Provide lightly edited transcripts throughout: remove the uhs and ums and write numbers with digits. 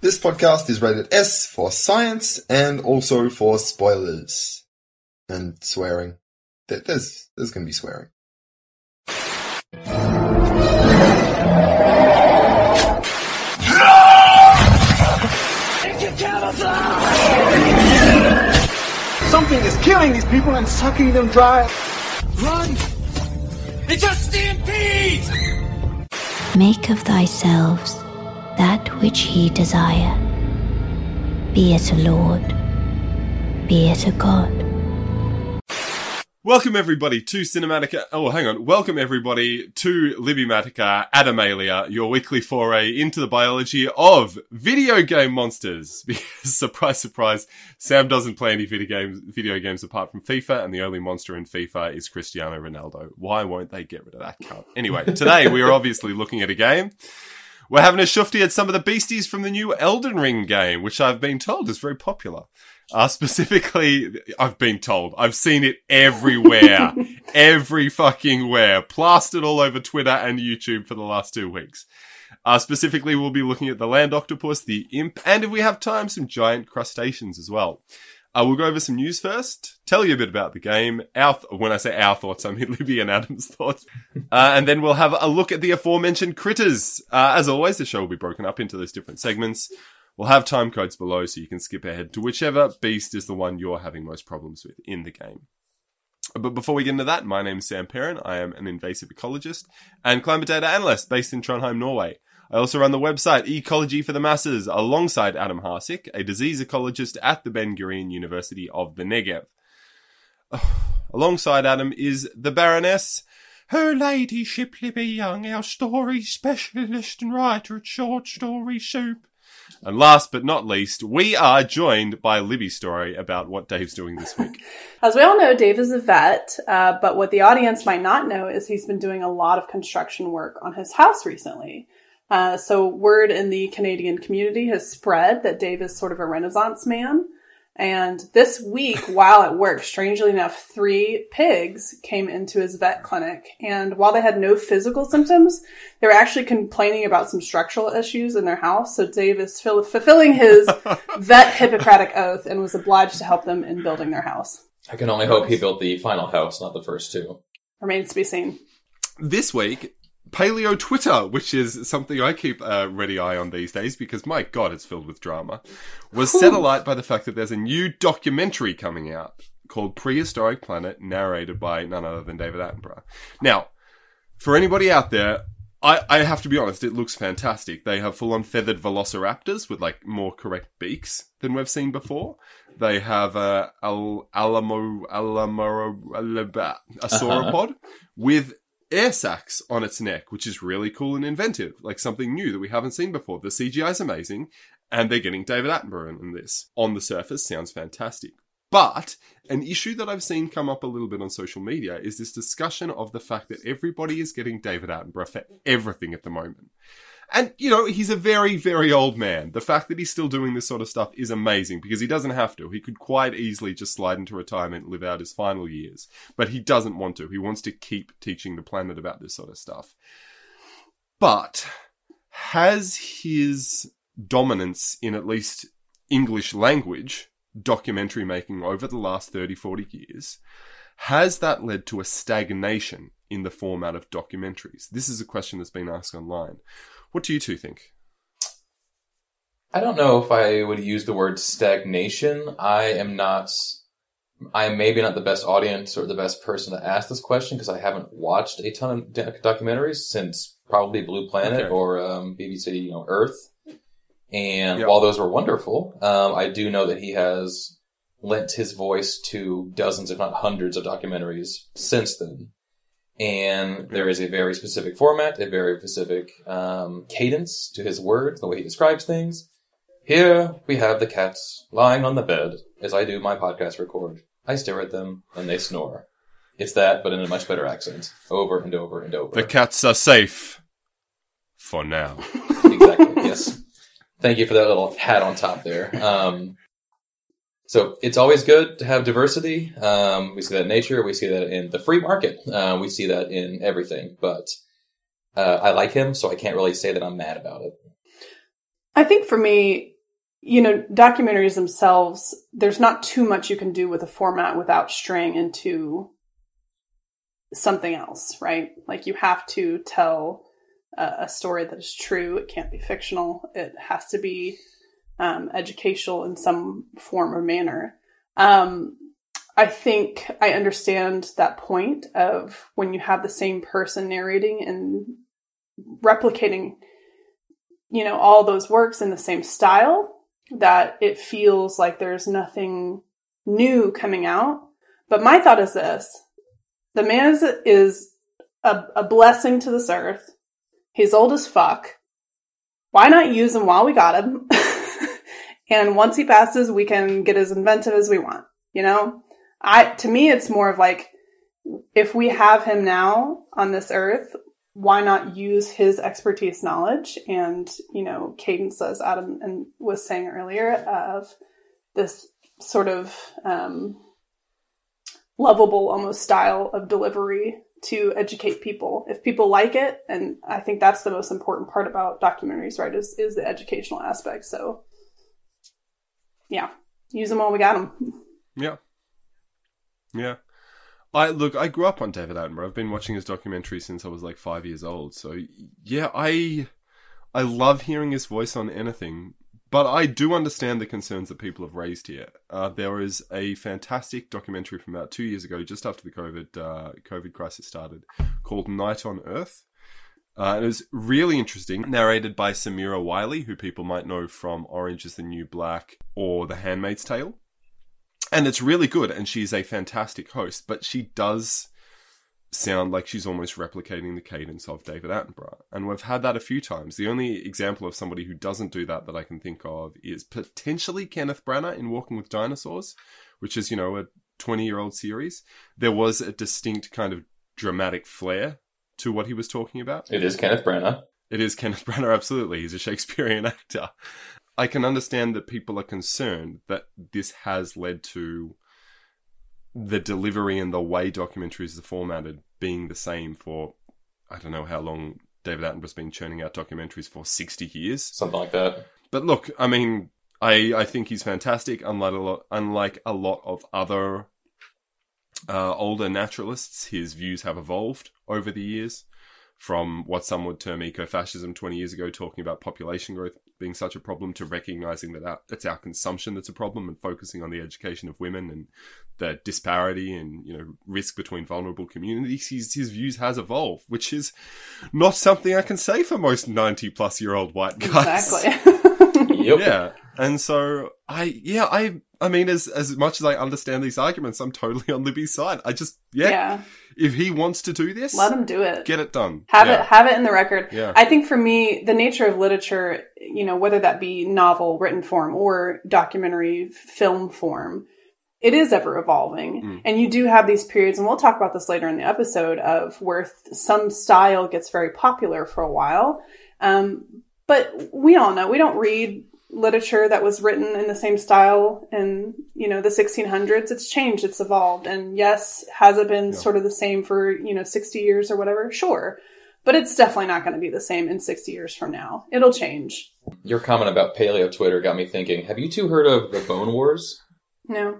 This podcast is rated S for science and also for spoilers. And swearing. There's going to be swearing. Something is killing these people and sucking them dry. Run! It's a stampede! Make of thyself that which ye desire. Be it a lord, be it a god. Welcome everybody to Cinematica. Oh, hang on. Welcome everybody to Libimatica Animalia, your weekly foray into the biology of video game monsters. Because, surprise, surprise, Sam doesn't play any video games apart from FIFA, and the only monster in FIFA is Cristiano Ronaldo. Why won't they get rid of that cunt? Anyway, today we are obviously looking at a game. We're having a shufty at some of the beasties from the new Elden Ring game, which I've been told is very popular. Specifically, I've been told. I've seen it everywhere. Every fucking where. Plastered all over Twitter and YouTube for the last 2 weeks. Specifically, we'll be looking at the land octopus, the imp, and if we have time, some giant crustaceans as well. We'll go over some news first, tell you a bit about the game. When I say our thoughts, I mean Libby and Adam's thoughts. And then we'll have a look at the aforementioned critters. As always, the show will be broken up into those different segments. We'll have time codes below so you can skip ahead to whichever beast is the one you're having most problems with in the game. But before we get into that, my name is Sam Perrin. I am an invasive ecologist and climate data analyst based in Trondheim, Norway. I also run the website Ecology for the Masses alongside Adam Harsik, a disease ecologist at the Ben Gurion University of the Negev. Alongside Adam is the Baroness, Her Ladyship Libby Young, our story specialist and writer at Short Story Soup. And last but not least, we are joined by Libby's story about what Dave's doing this week. As we all know, Dave is a vet, but what the audience might not know is he's been doing a lot of construction work on his house recently. So word in the Canadian community has spread that Dave is sort of a Renaissance man. And this week, while at work, strangely enough, 3 pigs came into his vet clinic. And while they had no physical symptoms, they were actually complaining about some structural issues in their house. So Dave is fulfilling his vet Hippocratic oath and was obliged to help them in building their house. I can only hope he built the final house, not the first 2. Remains to be seen. This week, Paleo Twitter, which is something I keep a ready eye on these days because, my God, it's filled with drama, was set alight by the fact that there's a new documentary coming out called Prehistoric Planet, narrated by none other than David Attenborough. Now, for anybody out there, I have to be honest, it looks fantastic. They have full-on feathered velociraptors with, like, more correct beaks than we've seen before. They have a sauropod with air sacs on its neck, which is really cool and inventive, like something new that we haven't seen before. The CGI is amazing, and they're getting David Attenborough in this. On the surface, sounds fantastic. But an issue that I've seen come up a little bit on social media is this discussion of the fact that everybody is getting David Attenborough for everything at the moment. And, you know, he's a very, very old man. The fact that he's still doing this sort of stuff is amazing because he doesn't have to. He could quite easily just slide into retirement and live out his final years. But he doesn't want to. He wants to keep teaching the planet about this sort of stuff. But has his dominance in at least English language documentary making over the last 30, 40 years, has that led to a stagnation in the format of documentaries? This is a question that's been asked online. What do you two think? I don't know if I would use the word stagnation. I am maybe not the best audience or the best person to ask this question because I haven't watched a ton of documentaries since probably Blue Planet or BBC, Earth. And while those were wonderful, I do know that he has lent his voice to dozens, if not hundreds, of documentaries since then. And there is a very specific format, a very specific cadence to his words, the way he describes things. Here we have the cats lying on the bed as I do my podcast record. I stare at them and they snore. It's that, but in a much better accent. Over and over and over. The cats are safe. For now. Exactly, yes. Thank you for that little hat on top there. So it's always good to have diversity. We see that in nature. We see that in the free market. We see that in everything. But I like him, so I can't really say that I'm mad about it. I think for me, documentaries themselves, there's not too much you can do with a format without straying into something else, right? Like, you have to tell a story that is true. It can't be fictional. It has to be educational in some form or manner. I think I understand that point of when you have the same person narrating and replicating, all those works in the same style, that it feels like there's nothing new coming out. But my thought is this: the man is a blessing to this earth. He's old as fuck. Why not use him while we got him? And once he passes, we can get as inventive as we want. To me, it's more of like, if we have him now on this earth, why not use his expertise, knowledge, and, cadence, as Adam was saying earlier, of this sort of lovable almost style of delivery to educate people. If people like it, and I think that's the most important part about documentaries, right, is the educational aspect. So, yeah, use them while we got them. Yeah. Yeah. I grew up on David Attenborough. I've been watching his documentary since I was like 5 years old. So yeah, I love hearing his voice on anything, but I do understand the concerns that people have raised here. There is a fantastic documentary from about 2 years ago, just after the COVID crisis started, called Night on Earth. It was really interesting, narrated by Samira Wiley, who people might know from Orange is the New Black or The Handmaid's Tale. And it's really good, and she's a fantastic host, but she does sound like she's almost replicating the cadence of David Attenborough. And we've had that a few times. The only example of somebody who doesn't do that I can think of is potentially Kenneth Branagh in Walking with Dinosaurs, which is, a 20-year-old series. There was a distinct kind of dramatic flair to what he was talking about. It is Kenneth Branagh. It is Kenneth Branagh, absolutely. He's a Shakespearean actor. I can understand that people are concerned that this has led to the delivery and the way documentaries are formatted being the same for, I don't know how long David Attenborough's been churning out documentaries for, 60 years? Something like that. But look, I mean, I think he's fantastic, unlike a lot of other older naturalists. His views have evolved over the years, from what some would term ecofascism 20 years ago, talking about population growth being such a problem, to recognizing that it's our consumption that's a problem and focusing on the education of women and the disparity and, risk between vulnerable communities. His views has evolved, which is not something I can say for most 90-plus-year-old white guys. Exactly. Yep. Yeah. And so I mean, as much as I understand these arguments, I'm totally on Libby's side. If he wants to do this, let him do it. Get it done. Have it in the record. Yeah. I think for me, the nature of literature, whether that be novel, written form, or documentary film form, it is ever evolving. And you do have these periods, and we'll talk about this later in the episode, of where some style gets very popular for a while. But we all know, we don't read literature that was written in the same style in, the 1600s. It's changed, it's evolved. And yes, has it been sort of the same for, 60 years or whatever? Sure. But it's definitely not going to be the same in 60 years from now. It'll change. Your comment about paleo Twitter got me thinking, have you two heard of the Bone Wars? No.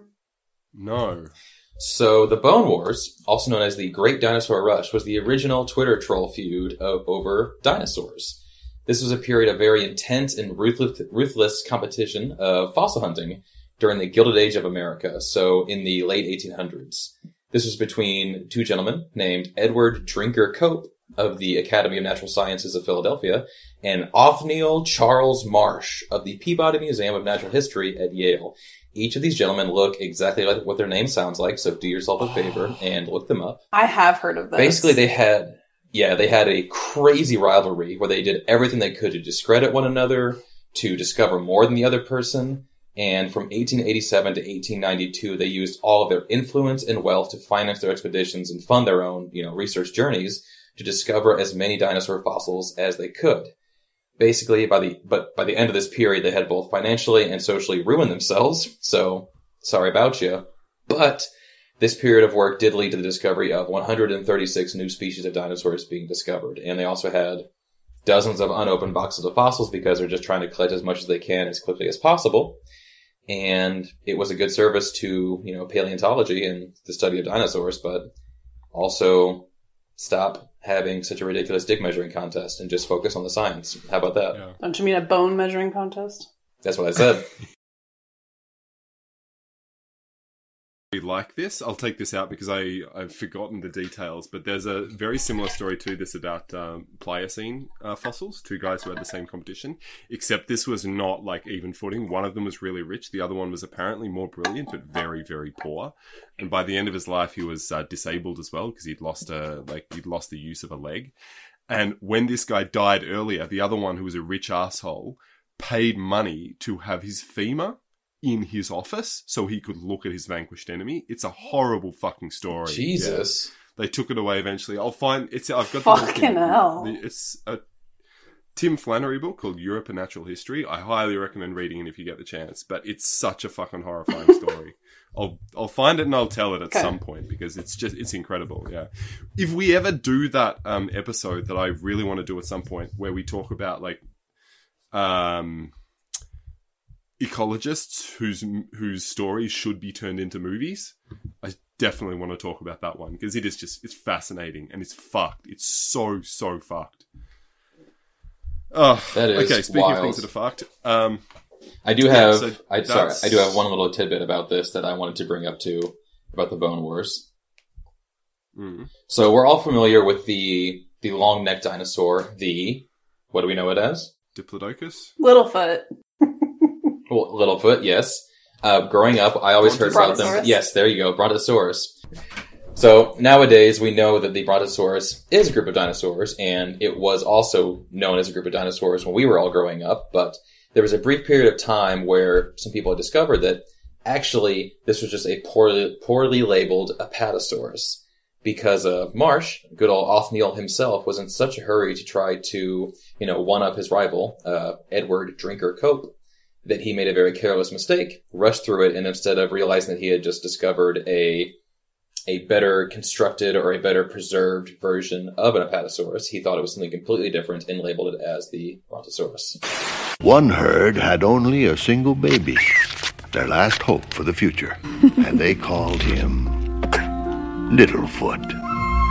So the Bone Wars, also known as the Great Dinosaur Rush, was the original Twitter troll feud over dinosaurs. This was a period of very intense and ruthless competition of fossil hunting during the Gilded Age of America, so in the late 1800s. This was between two gentlemen named Edward Drinker Cope of the Academy of Natural Sciences of Philadelphia and Othniel Charles Marsh of the Peabody Museum of Natural History at Yale. Each of these gentlemen look exactly like what their name sounds like, so do yourself a favor and look them up. I have heard of this. Basically, they had a crazy rivalry where they did everything they could to discredit one another, to discover more than the other person. And from 1887 to 1892, they used all of their influence and wealth to finance their expeditions and fund their own, research journeys to discover as many dinosaur fossils as they could. Basically, by the end of this period, they had both financially and socially ruined themselves. So, sorry about you. But this period of work did lead to the discovery of 136 new species of dinosaurs being discovered. And they also had dozens of unopened boxes of fossils because they're just trying to collect as much as they can as quickly as possible. And it was a good service to, paleontology and the study of dinosaurs, but also stop having such a ridiculous dick measuring contest and just focus on the science. How about that? Yeah. Don't you mean a bone measuring contest? That's what I said. Like this, I'll take this out because I've forgotten the details, but there's a very similar story to this about Pliocene fossils, two guys who had the same competition, except this was not like even footing. One of them was really rich, the other one was apparently more brilliant but very, very poor, and by the end of his life he was disabled as well because he'd lost the use of a leg. And when this guy died earlier, the other one, who was a rich asshole, paid money to have his femur in his office so he could look at his vanquished enemy. It's a horrible fucking story. Jesus. Yeah. They took it away eventually. I've got fucking hell. It's a Tim Flannery book called Europe and Natural History. I highly recommend reading it if you get the chance, but it's such a fucking horrifying story. I'll find it and I'll tell it at some point because it's incredible. Yeah. If we ever do that episode that I really want to do at some point where we talk about like ecologists whose stories should be turned into movies, I definitely want to talk about that one because it's fascinating and it's fucked. It's so fucked. Oh, that is okay. Speaking wild. of things that are fucked, I do have one little tidbit about this that I wanted to bring up too about the Bone Wars. Mm. So we're all familiar with the long necked dinosaur. What do we know it as? Diplodocus. Littlefoot. Well, Littlefoot, yes. Growing up, I always heard about them. Yes, there you go, Brontosaurus. So nowadays, we know that the Brontosaurus is a group of dinosaurs, and it was also known as a group of dinosaurs when we were all growing up. But there was a brief period of time where some people had discovered that actually this was just a poorly labeled Apatosaurus, because Marsh, good old Othniel himself, was in such a hurry to try to one-up his rival, Edward Drinker Cope, that he made a very careless mistake, rushed through it, and instead of realizing that he had just discovered a better constructed or a better preserved version of an Apatosaurus, he thought it was something completely different and labeled it as the Brontosaurus. One herd had only a single baby, their last hope for the future, and they called him Littlefoot.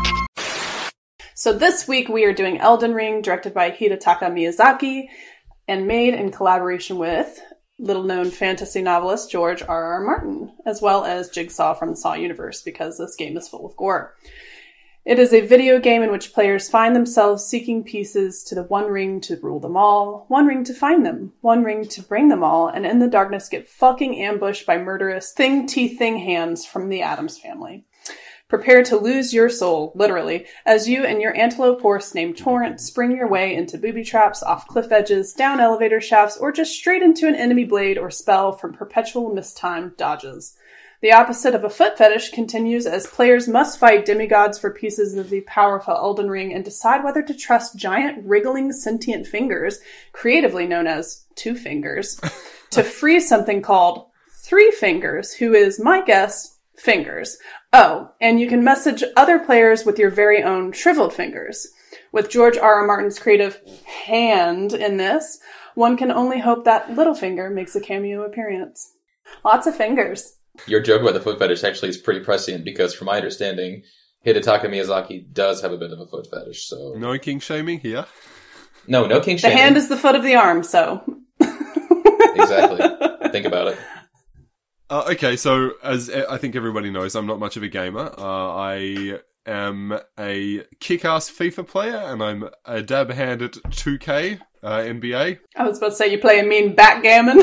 So this week we are doing Elden Ring, directed by Hidetaka Miyazaki, and made in collaboration with little-known fantasy novelist George R.R. Martin, as well as Jigsaw from the Saw universe, because this game is full of gore. It is a video game in which players find themselves seeking pieces to the One Ring to rule them all, One Ring to find them, One Ring to bring them all, and in the darkness get fucking ambushed by murderous thing hands from the Addams family. Prepare to lose your soul, literally, as you and your antelope horse named Torrent spring your way into booby traps, off cliff edges, down elevator shafts, or just straight into an enemy blade or spell from perpetual mistimed dodges. The opposite of a foot fetish continues as players must fight demigods for pieces of the powerful Elden Ring and decide whether to trust giant, wriggling, sentient fingers, creatively known as Two Fingers, to free something called Three Fingers, who is, my guess, Fingers. Oh, and you can message other players with your very own shriveled fingers. With George R.R. Martin's creative hand in this, one can only hope that Littlefinger makes a cameo appearance. Lots of fingers. Your joke about the foot fetish actually is pretty prescient because, from my understanding, Hidetaka Miyazaki does have a bit of a foot fetish. So no king shaming here. No king shaming. The hand is the foot of the arm, so exactly. Think about it. Okay, so as I think everybody knows, I'm not much of a gamer. I am a kick-ass FIFA player, and I'm a dab hand at 2K NBA. I was about to say you play a mean backgammon.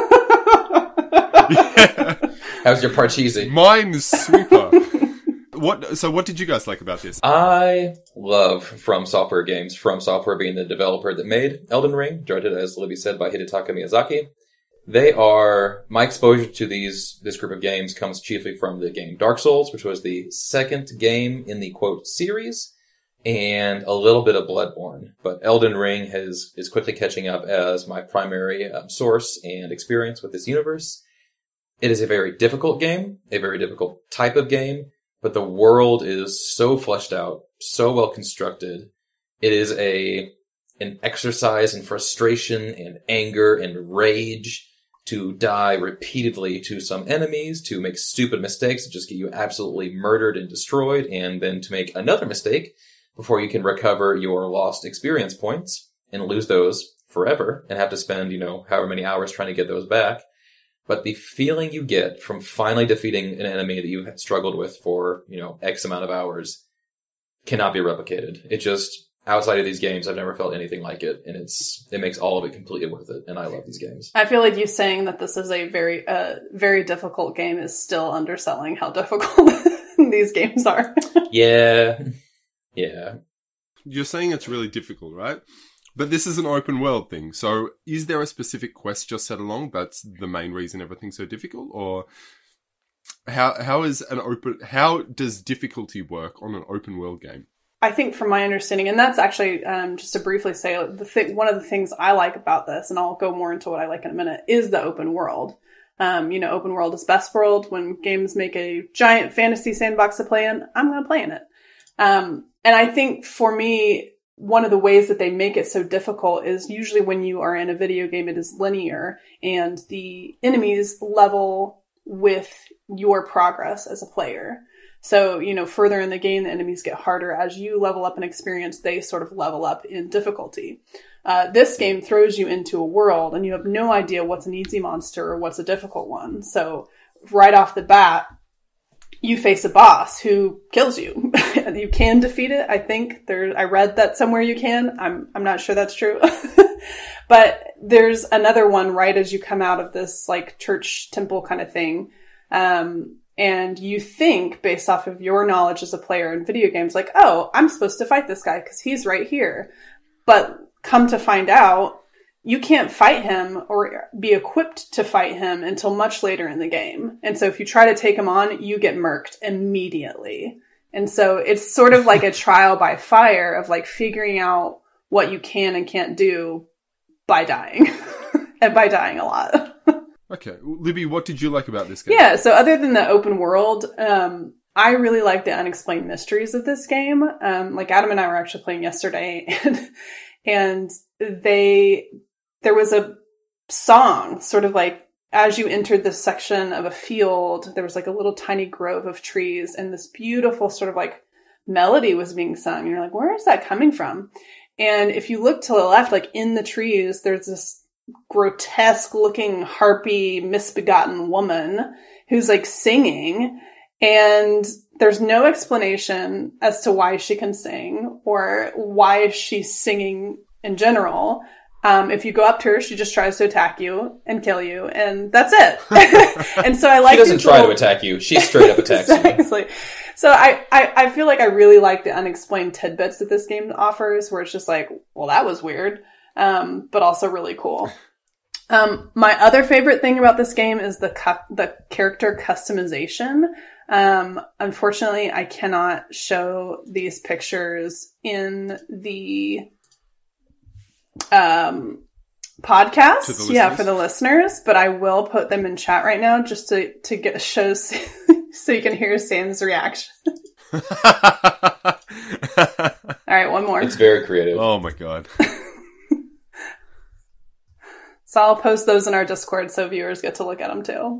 Yeah. How's your Parcheesi? Mine's super. What did you guys like about this? I love From Software games. From Software being the developer that made Elden Ring, directed, as Libby said, by Hidetaka Miyazaki. My exposure to this group of games comes chiefly from the game Dark Souls, which was the second game in the, quote, series, and a little bit of Bloodborne. But Elden Ring is quickly catching up as my primary source and experience with this universe. It is a very difficult game, a very difficult type of game, but the world is so fleshed out, so well constructed. It is an exercise in frustration and anger and rage to die repeatedly to some enemies, to make stupid mistakes that just get you absolutely murdered and destroyed, and then to make another mistake before you can recover your lost experience points and lose those forever and have to spend, however many hours trying to get those back. But the feeling you get from finally defeating an enemy that you've struggled with for, X amount of hours cannot be replicated. It just, outside of these games, I've never felt anything like it. And it makes all of it completely worth it. And I love these games. I feel like you saying that this is a very, very difficult game is still underselling how difficult these games are. Yeah. You're saying it's really difficult, right? But this is an open world thing. So is there a specific quest just set along that's the main reason everything's so difficult? Or how does difficulty work on an open world game? I think from my understanding, and that's actually, just to briefly say, one of the things I like about this, and I'll go more into what I like in a minute, is the open world. Open world is best world. When games make a giant fantasy sandbox to play in, I'm going to play in it. And I think for me, one of the ways that they make it so difficult is usually when you are in a video game, it is linear and the enemies level with your progress as a player. So, further in the game, the enemies get harder. As you level up in experience, they sort of level up in difficulty. This game throws you into a world and you have no idea what's an easy monster or what's a difficult one. So right off the bat, you face a boss who kills you. You can defeat it. I think I read that somewhere you can. I'm not sure that's true. But there's another one right as you come out of this like church temple kind of thing. And you think based off of your knowledge as a player in video games, like, oh, I'm supposed to fight this guy because he's right here. But come to find out, you can't fight him or be equipped to fight him until much later in the game. And so if you try to take him on, you get murked immediately. And so it's sort of like a trial by fire of like figuring out what you can and can't do by dying. And by dying a lot. Okay. Libby, what did you like about this game? Yeah, so other than the open world, I really like the unexplained mysteries of this game. Like Adam and I were actually playing yesterday and there was a song, sort of like as you entered this section of a field, there was like a little tiny grove of trees and this beautiful sort of like melody was being sung. And you're like, where is that coming from? And if you look to the left, like in the trees, there's this grotesque looking harpy misbegotten woman who's like singing, and there's no explanation as to why she can sing or why she's singing in general. If you go up to her, she just tries to attack you and kill you, and that's it. And so I like. She doesn't try to attack you; she straight up attacks exactly. You. So I feel like I really like the unexplained tidbits that this game offers, where it's just like, well, that was weird, but also really cool. My other favorite thing about this game is the character customization. Unfortunately, I cannot show these pictures in the podcast. Yeah, for the listeners, but I will put them in chat right now just to get shows so you can hear Sam's reaction. All right, one more. It's very creative. Oh my god. So I'll post those in our Discord so viewers get to look at them too.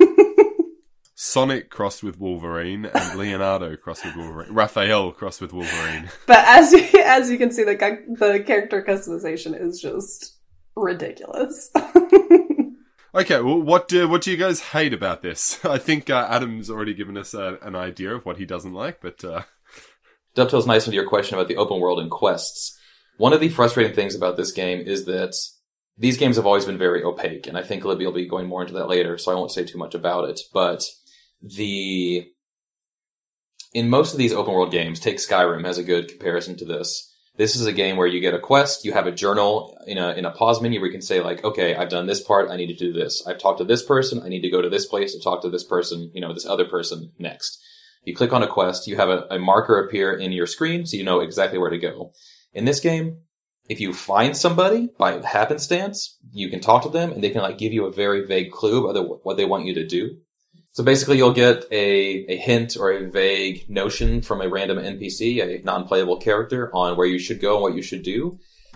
Sonic crossed with Wolverine and Leonardo crossed with Wolverine. Raphael crossed with Wolverine. But as you can see, the character customization is just ridiculous. Okay, well, what do you guys hate about this? I think Adam's already given us an idea of what he doesn't like, but... Dovetails nice with your question about the open world and quests. One of the frustrating things about this game is that these games have always been very opaque, and I think Libby will be going more into that later, so I won't say too much about it. But in most of these open world games, take Skyrim as a good comparison to this. This is a game where you get a quest, you have a journal in a pause menu where you can say like, okay, I've done this part, I need to do this. I've talked to this person, I need to go to this place to talk to this person, this other person next. You click on a quest, you have a marker appear in your screen so you know exactly where to go. In this game, if you find somebody by happenstance, you can talk to them and they can like give you a very vague clue about what they want you to do. So basically you'll get a hint or a vague notion from a random NPC, a non-playable character, on where you should go and what you should do.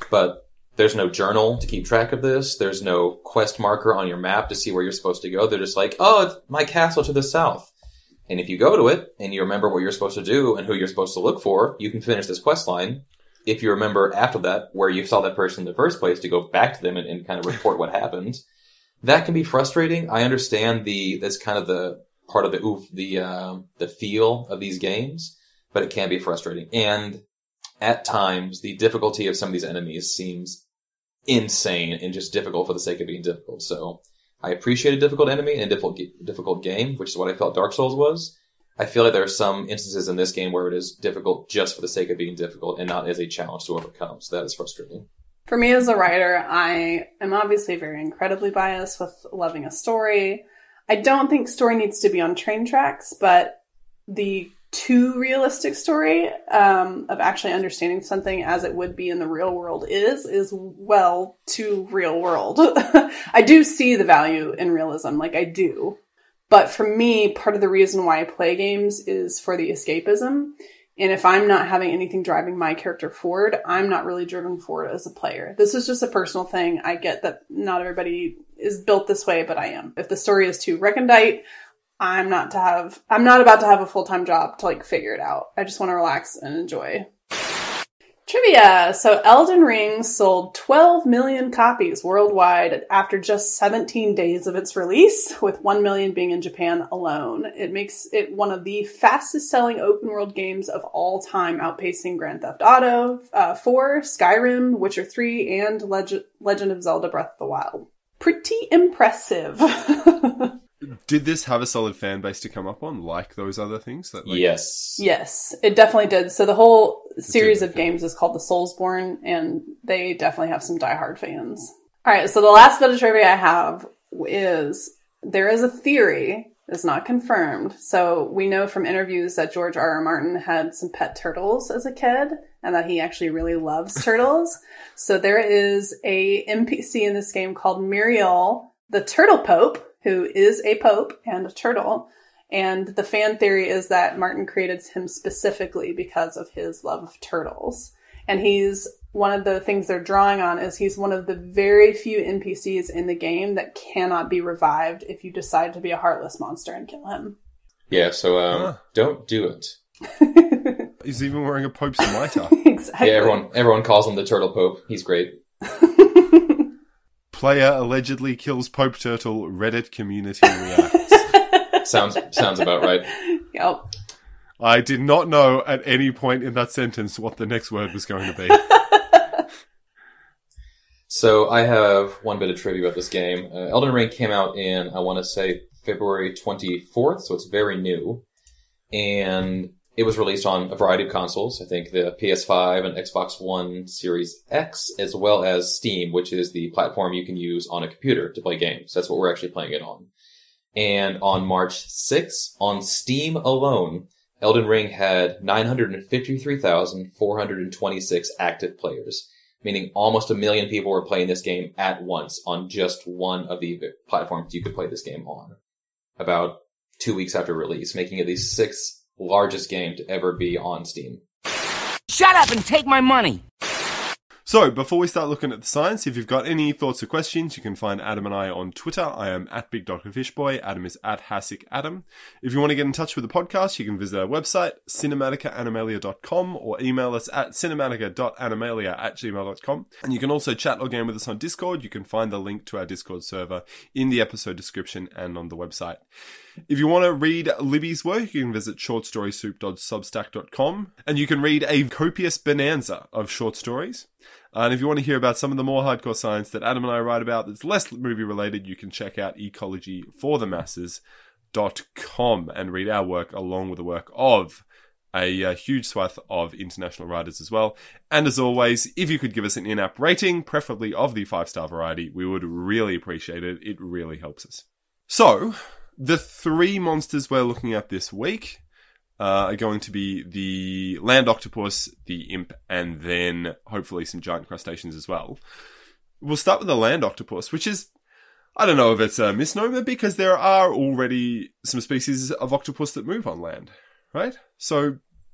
but there's no journal to keep track of this. There's no quest marker on your map to see where you're supposed to go. They're just like, oh, it's my castle to the south. And if you go to it and you remember what you're supposed to do and who you're supposed to look for, you can finish this quest line. If you remember after that where you saw that person in the first place, to go back to them and kind of report what happened. That can be frustrating. I understand that's kind of the part of the feel of these games, but it can be frustrating. And at times, the difficulty of some of these enemies seems insane and just difficult for the sake of being difficult. So I appreciate a difficult enemy and a difficult game, which is what I felt Dark Souls was. I feel like there are some instances in this game where it is difficult just for the sake of being difficult and not as a challenge to overcome. So that is frustrating. For me as a writer, I am obviously very incredibly biased with loving a story. I don't think story needs to be on train tracks, but the too realistic story of actually understanding something as it would be in the real world is well too real world. I do see the value in realism, like I do. But for me, part of the reason why I play games is for the escapism. And if I'm not having anything driving my character forward, I'm not really driven forward as a player. This is just a personal thing. I get that not everybody is built this way, but I am. If the story is too recondite, I'm not about to have a full-time job to like figure it out. I just want to relax and enjoy. Trivia! So Elden Ring sold 12 million copies worldwide after just 17 days of its release, with 1 million being in Japan alone. It makes it one of the fastest-selling open-world games of all time, outpacing Grand Theft Auto 4, Skyrim, Witcher 3, and Legend of Zelda Breath of the Wild. Pretty impressive. Did this have a solid fan base to come up on, like those other things? Yes. Yes, it definitely did. So the whole series of games is called the Soulsborne, and they definitely have some diehard fans. All right, so the last bit of trivia I have is there is a theory, it's not confirmed. So we know from interviews that George R.R. Martin had some pet turtles as a kid, and that he actually really loves turtles. So there is a NPC in this game called Muriel, the Turtle Pope, who is a pope and a turtle. And the fan theory is that Martin created him specifically because of his love of turtles. And he's one of the things they're drawing on is he's one of the very few NPCs in the game that cannot be revived if you decide to be a heartless monster and kill him. Yeah, so don't do it. He's even wearing a Pope's mitre. Exactly. Yeah, everyone calls him the Turtle Pope. He's great. Player allegedly kills Pope Turtle, Reddit community reacts. Sounds about right. Yep. I did not know at any point in that sentence what the next word was going to be. So I have one bit of trivia about this game. Elden Ring came out in, I want to say, February 24th, so it's very new. And it was released on a variety of consoles. I think the PS5 and Xbox One Series X, as well as Steam, which is the platform you can use on a computer to play games. That's what we're actually playing it on. And on March 6th, on Steam alone, Elden Ring had 953,426 active players, meaning almost 1 million people were playing this game at once on just one of the platforms you could play this game on, about 2 weeks after release, making it the 6th largest game to ever be on Steam. Shut up and take my money! So, before we start looking at the science, if you've got any thoughts or questions, you can find Adam and I on Twitter. I am at Big Dr. Fishboy. Adam is at Hasik Adam. If you want to get in touch with the podcast, you can visit our website, cinematica.animalia.com, or email us at cinematica.animalia@gmail.com. And you can also chat or game with us on Discord. You can find the link to our Discord server in the episode description and on the website. If you want to read Libby's work, you can visit shortstorysoup.substack.com, and you can read a copious bonanza of short stories. And if you want to hear about some of the more hardcore science that Adam and I write about that's less movie related, you can check out ecologyforthemasses.com and read our work along with the work of a huge swath of international writers as well. And as always, if you could give us an in-app rating, preferably of the 5-star variety, we would really appreciate it. It really helps us. So, the 3 monsters we're looking at this week are going to be the land octopus, the imp, and then hopefully some giant crustaceans as well. We'll start with the land octopus, which is, I don't know if it's a misnomer, because there are already some species of octopus that move on land, right? So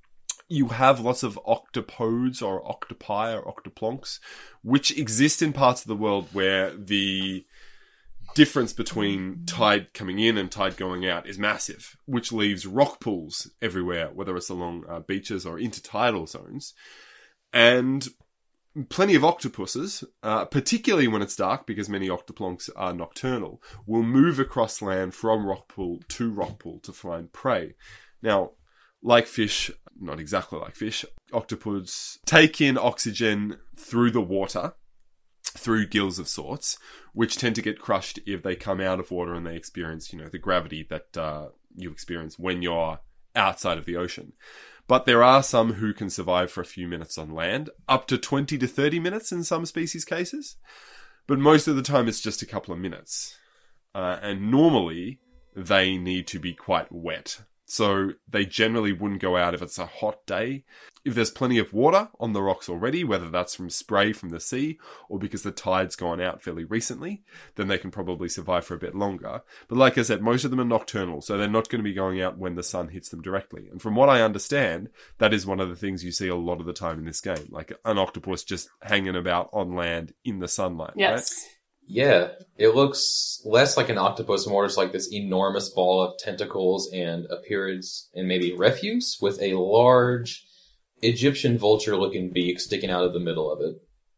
You have lots of octopodes or octopi or octoplonks, which exist in parts of the world where the difference between tide coming in and tide going out is massive, which leaves rock pools everywhere, whether it's along beaches or intertidal zones. And plenty of octopuses, particularly when it's dark, because many octoplonks are nocturnal, will move across land from rock pool to find prey. Now, like fish, not exactly like fish, octopods take in oxygen through the water, through gills of sorts, which tend to get crushed if they come out of water and they experience, the gravity that you experience when you're outside of the ocean. But there are some who can survive for a few minutes on land, up to 20 to 30 minutes in some species cases. But most of the time it's just a couple of minutes. And normally they need to be quite wet. So they generally wouldn't go out if it's a hot day. If there's plenty of water on the rocks already, whether that's from spray from the sea or because the tide's gone out fairly recently, then they can probably survive for a bit longer. But like I said, most of them are nocturnal, so they're not going to be going out when the sun hits them directly. And from what I understand, that is one of the things you see a lot of the time in this game, like an octopus just hanging about on land in the sunlight. Yes. Right? Yeah, it looks less like an octopus, more just like this enormous ball of tentacles and appearance and maybe refuse with a large Egyptian vulture-looking beak sticking out of the middle of it.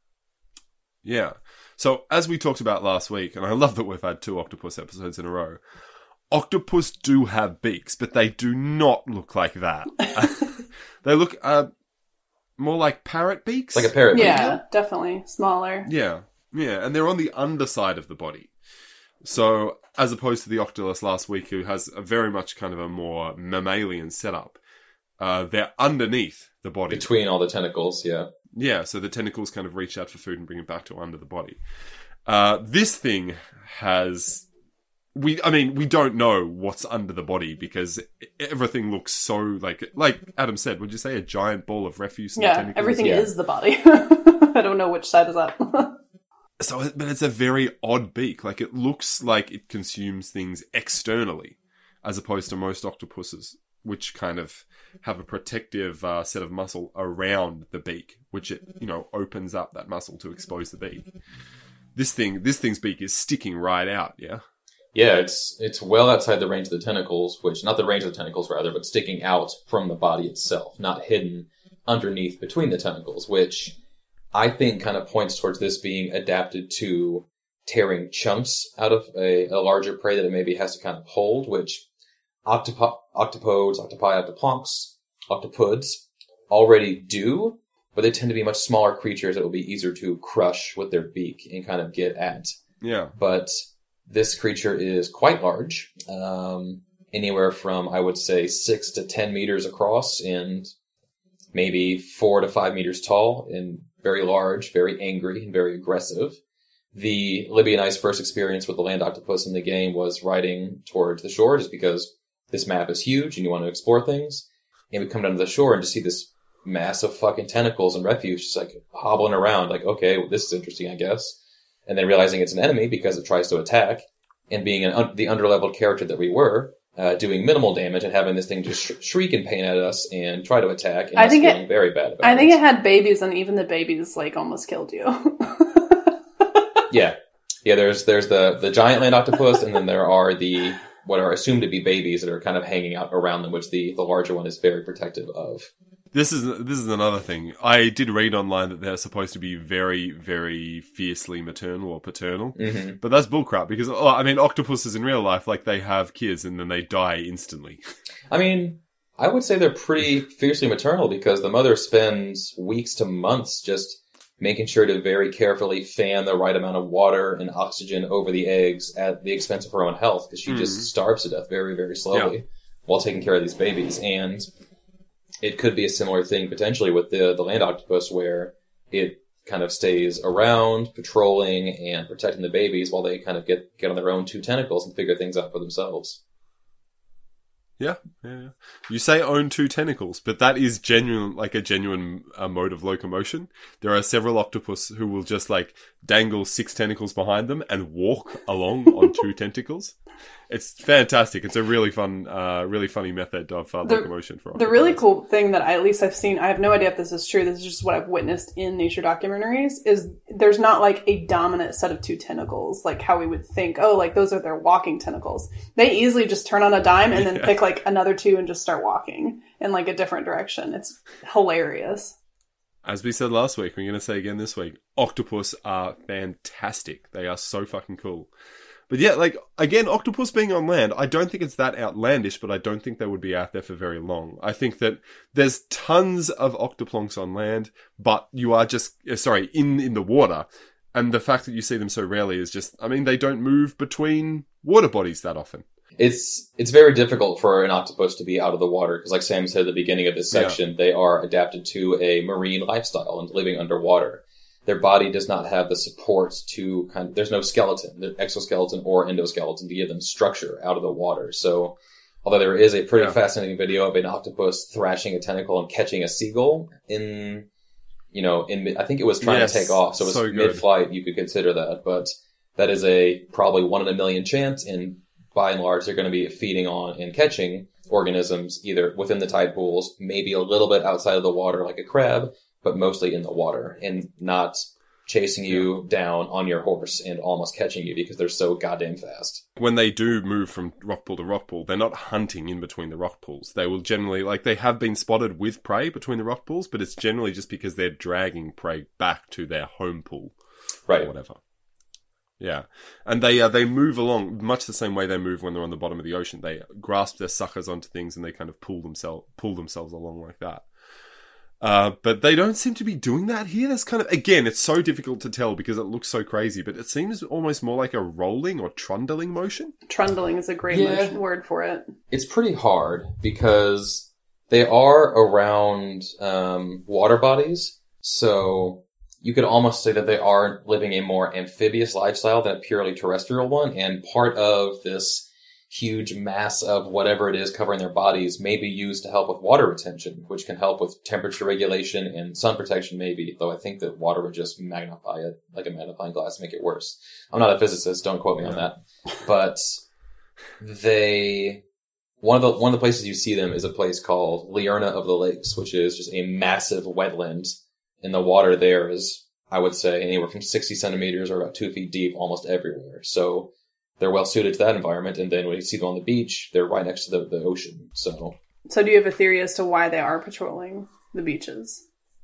Yeah. So, as we talked about last week, and I love that we've had 2 octopus episodes in a row, octopus do have beaks, but they do not look like that. They look more like parrot beaks. Like a parrot beak. Yeah, definitely. Smaller. Yeah. Yeah, and they're on the underside of the body. So, as opposed to the Octolus last week, who has a very much kind of a more mammalian setup, they're underneath the body. Between all the tentacles, yeah. Yeah, so the tentacles kind of reach out for food and bring it back to under the body. This thing has... We don't know what's under the body because everything looks so like Adam said, would you say a giant ball of refuse? And tentacles? Everything is the body. I don't know which side is up. So, but it's a very odd beak. Like, it looks like it consumes things externally, as opposed to most octopuses, which kind of have a protective set of muscle around the beak, which it, opens up that muscle to expose the beak. This thing's beak is sticking right out, yeah? Yeah, it's well outside the range of the tentacles, not the range of the tentacles rather, but sticking out from the body itself, not hidden underneath between the tentacles, which I think kind of points towards this being adapted to tearing chunks out of a larger prey that it maybe has to kind of hold, which octopodes, octopi, octoplonks, octopods already do, but they tend to be much smaller creatures that will be easier to crush with their beak and kind of get at. Yeah. But this creature is quite large, anywhere from, I would say, 6 to 10 meters across and maybe 4 to 5 meters tall and very large, very angry, and very aggressive. The Libby and I's first experience with the land octopus in the game was riding towards the shore just because this map is huge and you want to explore things. And we come down to the shore and just see this massive fucking tentacles and refuse just like hobbling around like, okay, well, this is interesting, I guess. And then realizing it's an enemy because it tries to attack, and being the underleveled character that we were, doing minimal damage and having this thing just shriek in pain at us and try to attack, and I think feeling very bad about it. I think it had babies, and even the babies almost killed you. Yeah. There's the giant land octopus, and then there are what are assumed to be babies that are kind of hanging out around them, which the larger one is very protective of. This is another thing. I did read online that they're supposed to be very, very fiercely maternal or paternal. Mm-hmm. But that's bullcrap because, octopuses in real life, they have kids and then they die instantly. I would say they're pretty fiercely maternal because the mother spends weeks to months just making sure to very carefully fan the right amount of water and oxygen over the eggs at the expense of her own health because she just starves to death very, very slowly while taking care of these babies. And it could be a similar thing potentially with the land octopus where it kind of stays around patrolling and protecting the babies while they kind of get on their own 2 tentacles and figure things out for themselves. Yeah. You say own 2 tentacles, but that is genuine mode of locomotion. There are several octopus who will just dangle 6 tentacles behind them and walk along on 2 tentacles. It's fantastic. It's a really fun, really funny method of locomotion for the really cool thing that I've seen, I have no idea if this is true, this is just what I've witnessed in nature documentaries, is there's not like a dominant set of two tentacles, like how we would think, oh, like those are their walking tentacles. They easily just turn on a dime and then pick like another two and just start walking in like a different direction. It's hilarious. As we said last week, we're going to say again this week, octopus are fantastic. They are so fucking cool. But yeah, like, again, octopus being on land, I don't think it's that outlandish, but I don't think they would be out there for very long. I think that there's tons of octoplonks on land, but you are just, in the water. And the fact that you see them so rarely is just, I mean, they don't move between water bodies that often. It's very difficult for an octopus to be out of the water, because like Sam said at the beginning of this section, they are adapted to a marine lifestyle and living underwater. Their body does not have the support to there's no skeleton, exoskeleton or endoskeleton to give them structure out of the water. So, although there is a pretty fascinating video of an octopus thrashing a tentacle and catching a seagull I think it was trying to take off. So it was mid-flight, you could consider that. But that is a probably 1 in a million chance. And by and large, they're going to be feeding on and catching organisms either within the tide pools, maybe a little bit outside of the water like a crab, but mostly in the water, and not chasing you down on your horse and almost catching you because they're so goddamn fast. When they do move from rock pool to rock pool, they're not hunting in between the rock pools. They will generally, like, they have been spotted with prey between the rock pools, but it's generally just because they're dragging prey back to their home pool. Right. Or whatever. Yeah. And they move along much the same way they move when they're on the bottom of the ocean. They grasp their suckers onto things and they kind of pull themselves along like that. But they don't seem to be doing that here. That's kind of, again, it's so difficult to tell because it looks so crazy, but it seems almost more like a rolling or trundling motion. Trundling is a great word for it. It's pretty hard because they are around water bodies, so you could almost say that they are living a more amphibious lifestyle than a purely terrestrial one, and part of this huge mass of whatever it is covering their bodies may be used to help with water retention, which can help with temperature regulation and sun protection maybe, though I think that water would just magnify it like a magnifying glass to make it worse. I'm not a physicist, don't quote me on that. But one of the places you see them is a place called Liurna of the Lakes, which is just a massive wetland, and the water there is, I would say, anywhere from 60 centimeters or about 2 feet deep almost everywhere. So they're well suited to that environment, and then when you see them on the beach, they're right next to the ocean. So do you have a theory as to why they are patrolling the beaches?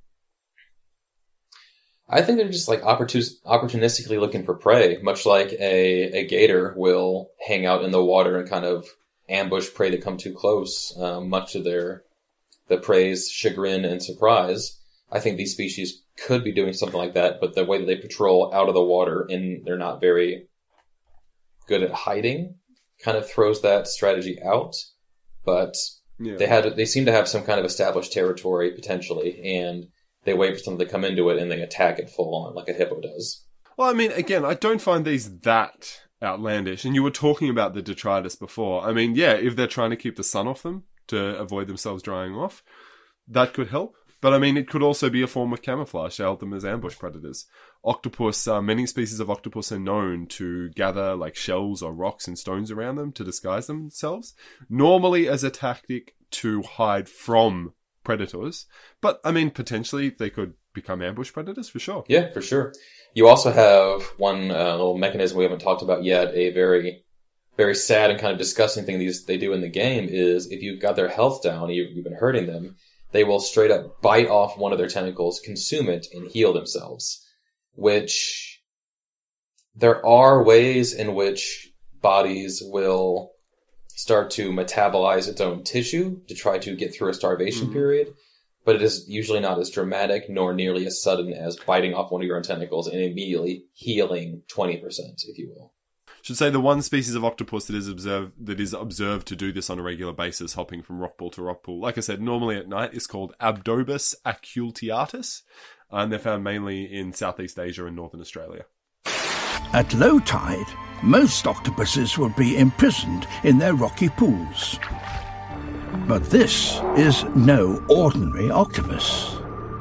I think they're just like opportunistically looking for prey, much like a gator will hang out in the water and kind of ambush prey that come too close, much to the prey's chagrin and surprise. I think these species could be doing something like that, but the way that they patrol out of the water and they're not very good at hiding kind of throws that strategy out. But they seem to have some kind of established territory potentially, and they wait for something to come into it and they attack it full on like a hippo does. Well, I mean, again, I don't find these that outlandish. And you were talking about the detritus before. I mean, yeah, if they're trying to keep the sun off them to avoid themselves drying off, that could help. But I mean, it could also be a form of camouflage to help them as ambush predators. Octopus, many species of octopus are known to gather like shells or rocks and stones around them to disguise themselves, normally as a tactic to hide from predators. But I mean, potentially they could become ambush predators for sure. Yeah, for sure. You also have one little mechanism we haven't talked about yet, a very, very sad and kind of disgusting thing they do in the game is if you've got their health down, you've been hurting them, they will straight up bite off one of their tentacles, consume it, and heal themselves. Which there are ways in which bodies will start to metabolize its own tissue to try to get through a starvation period, but it is usually not as dramatic nor nearly as sudden as biting off one of your own tentacles and immediately healing 20%, if you will. Should say the one species of octopus that is observed to do this on a regular basis, hopping from rock pool to rock pool, like I said, normally at night, is called Abdobus aculeatus, and they're found mainly in Southeast Asia and Northern Australia. At low tide, most octopuses would be imprisoned in their rocky pools. But this is no ordinary octopus.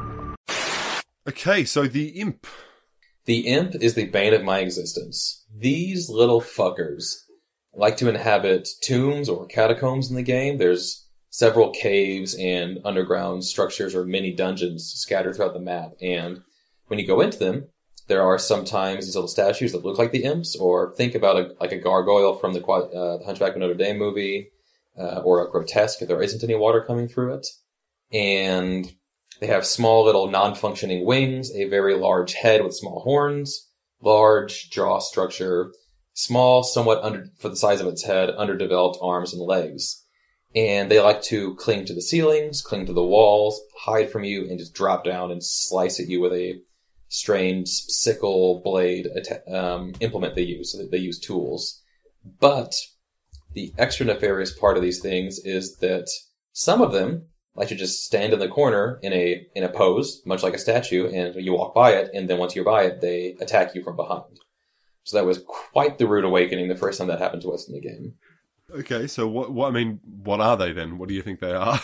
Okay, so the imp. The imp is the bane of my existence. These little fuckers like to inhabit tombs or catacombs in the game. There's several caves and underground structures or mini dungeons scattered throughout the map. And when you go into them, there are sometimes these little statues that look like the imps, or think about a gargoyle from the Hunchback of Notre Dame movie, or a grotesque if there isn't any water coming through it. And they have small little non-functioning wings, a very large head with small horns, large jaw structure, small, somewhat for the size of its head, underdeveloped arms and legs. And they like to cling to the ceilings, cling to the walls, hide from you, and just drop down and slice at you with a strange sickle blade implement they use. So they use tools. But the extra nefarious part of these things is that some of them like to just stand in the corner in a pose, much like a statue, and you walk by it, and then once you're by it, they attack you from behind. So that was quite the rude awakening the first time that happened to us in the game. Okay, so what are they then? What do you think they are?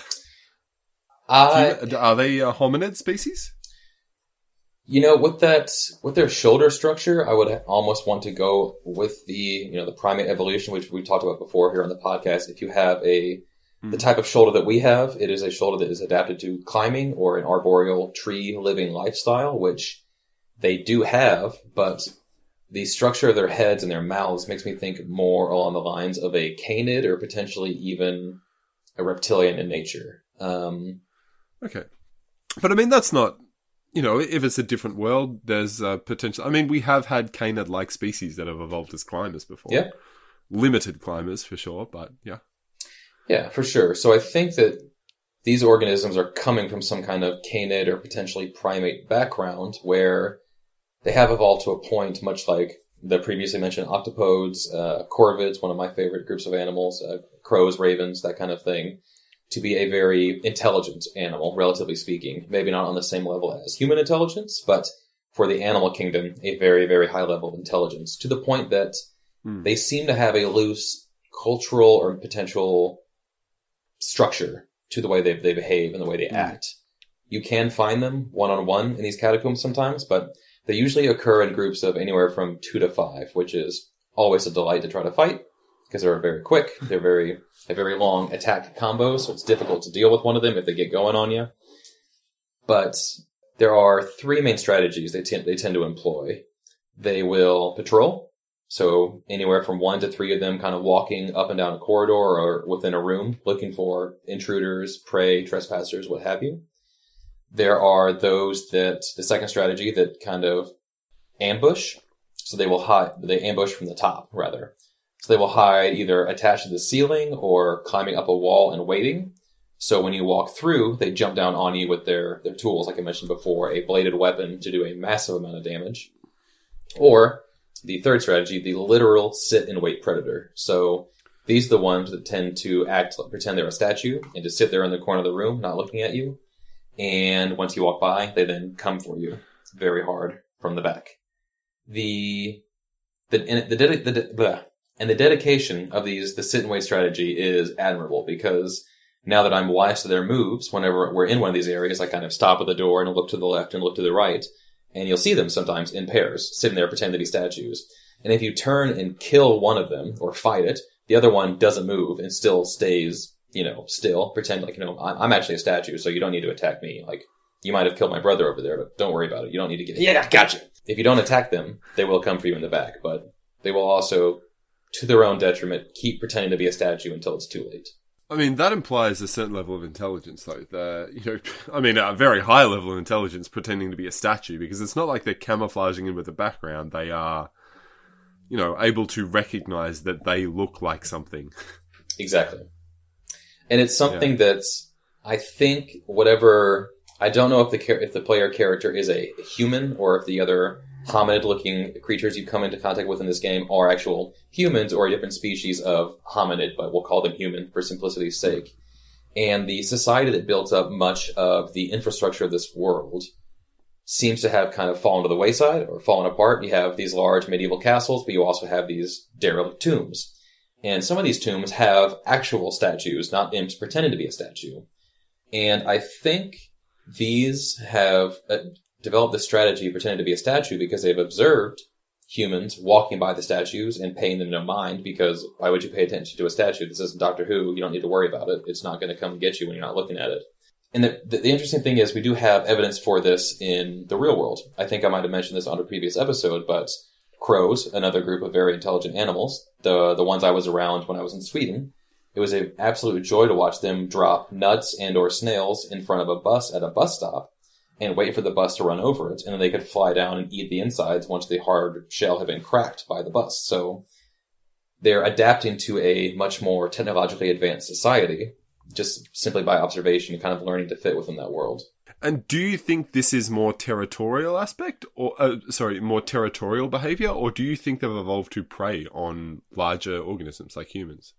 Are they a hominid species? You know, with their shoulder structure, I would almost want to go with the primate evolution, which we talked about before here on the podcast. If you have the type of shoulder that we have, it is a shoulder that is adapted to climbing or an arboreal tree living lifestyle, which they do have, but the structure of their heads and their mouths makes me think more along the lines of a canid or potentially even a reptilian in nature. Okay. But I mean, that's not, if it's a different world, there's potential. I mean, we have had canid-like species that have evolved as climbers before. Yeah. Limited climbers for sure, but yeah. Yeah, for sure. So I think that these organisms are coming from some kind of canid or potentially primate background where they have evolved to a point much like the previously mentioned octopodes, corvids, one of my favorite groups of animals, crows, ravens, that kind of thing, to be a very intelligent animal, relatively speaking. Maybe not on the same level as human intelligence, but for the animal kingdom, a very, very high level of intelligence, to the point that they seem to have a loose cultural or potential structure to the way they behave and the way they act. You can find them one-on-one in these catacombs sometimes, but they usually occur in groups of anywhere from 2 to 5, which is always a delight to try to fight, because they're very quick, they're very long attack combos, so it's difficult to deal with one of them if they get going on you. But there are 3 main strategies they tend to employ. They will patrol, so anywhere from 1 to 3 of them kind of walking up and down a corridor or within a room, looking for intruders, prey, trespassers, what have you. There are those the second strategy that kind of ambush. So they ambush from the top, rather. So they will hide either attached to the ceiling or climbing up a wall and waiting. So when you walk through, they jump down on you with their tools, like I mentioned before, a bladed weapon to do a massive amount of damage. Or the third strategy, the literal sit and wait predator. So these are the ones that tend to pretend they're a statue and just sit there in the corner of the room, not looking at you. And once you walk by, they then come for you very hard from the back. The dedication of the sit and wait strategy is admirable, because now that I'm wise to their moves, whenever we're in one of these areas, I kind of stop at the door and look to the left and look to the right, and you'll see them sometimes in pairs, sitting there pretending to be statues. And if you turn and kill one of them, or fight it, the other one doesn't move and still stays still, pretend like, I'm actually a statue, so you don't need to attack me. Like, you might have killed my brother over there, but don't worry about it. You don't need to get it. Yeah, gotcha. If you don't attack them, they will come for you in the back, but they will also, to their own detriment, keep pretending to be a statue until it's too late. I mean, that implies a certain level of intelligence, though. A very high level of intelligence pretending to be a statue, because it's not like they're camouflaging in with the background. They are, able to recognize that they look like something. Exactly. And it's something that's, I think, I don't know if the player character is a human or if the other hominid-looking creatures you come into contact with in this game are actual humans or a different species of hominid, but we'll call them human for simplicity's sake. And the society that built up much of the infrastructure of this world seems to have kind of fallen to the wayside or fallen apart. You have these large medieval castles, but you also have these derelict tombs. And some of these tombs have actual statues, not imps pretending to be a statue. And I think these have developed this strategy pretending to be a statue because they've observed humans walking by the statues and paying them no mind, because why would you pay attention to a statue? This isn't Doctor Who. You don't need to worry about it. It's not going to come get you when you're not looking at it. And the interesting thing is we do have evidence for this in the real world. I think I might have mentioned this on a previous episode, but crows, another group of very intelligent animals, the ones I was around when I was in Sweden, it was an absolute joy to watch them drop nuts and or snails in front of a bus at a bus stop and wait for the bus to run over it, and then they could fly down and eat the insides once the hard shell had been cracked by the bus. So they're adapting to a much more technologically advanced society just simply by observation and kind of learning to fit within that world. And do you think this is more territorial aspect, or more territorial behavior, or do you think they've evolved to prey on larger organisms like humans?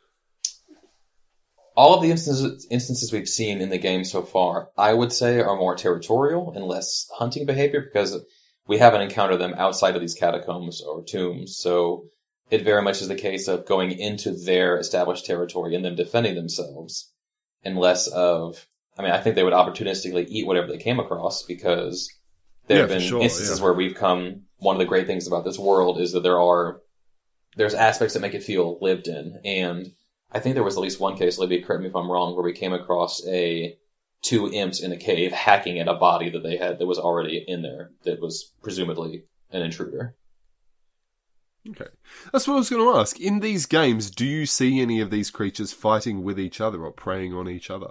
All of the instances we've seen in the game so far, I would say, are more territorial and less hunting behavior, because we haven't encountered them outside of these catacombs or tombs. So it very much is the case of going into their established territory and then defending themselves, and less of, I mean, I think they would opportunistically eat whatever they came across, because there have been instances where we've come, one of the great things about this world is that there's aspects that make it feel lived in. And I think there was at least one case, Libby, correct me if I'm wrong, where we came across two imps in a cave hacking at a body that they had that was already in there, that was presumably an intruder. Okay. That's what I was going to ask. In these games, do you see any of these creatures fighting with each other or preying on each other?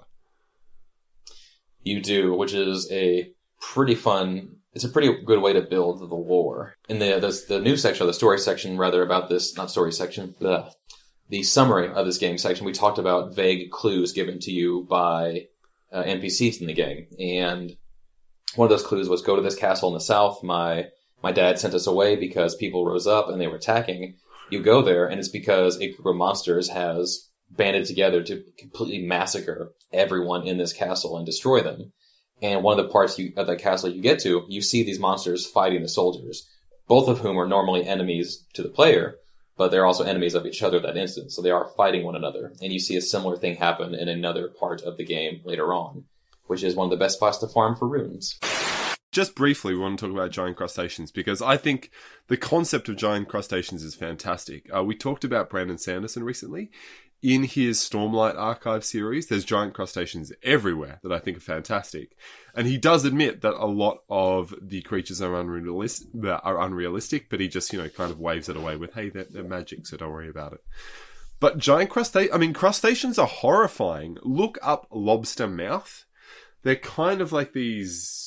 You do, which is a pretty fun, it's a pretty good way to build the lore. In the news section, or the story section, rather, about this, not story section, the summary of this game section, we talked about vague clues given to you by NPCs in the game. And one of those clues was, go to this castle in the south. My dad sent us away because people rose up and they were attacking. You go there, and it's because a group of monsters has banded together to completely massacre everyone in this castle and destroy them. And one of the parts of the castle you get to, you see these monsters fighting the soldiers, both of whom are normally enemies to the player, but they're also enemies of each other that instant. So they are fighting one another. And you see a similar thing happen in another part of the game later on, which is one of the best spots to farm for runes. Just briefly, we want to talk about giant crustaceans, because I think the concept of giant crustaceans is fantastic. We talked about Brandon Sanderson recently. In his Stormlight Archive series, there's giant crustaceans everywhere that I think are fantastic. And he does admit that a lot of the creatures are unrealistic, but he just, kind of waves it away with, hey, they're magic, so don't worry about it. But giant crustaceans are horrifying. Look up lobster mouth. They're kind of like these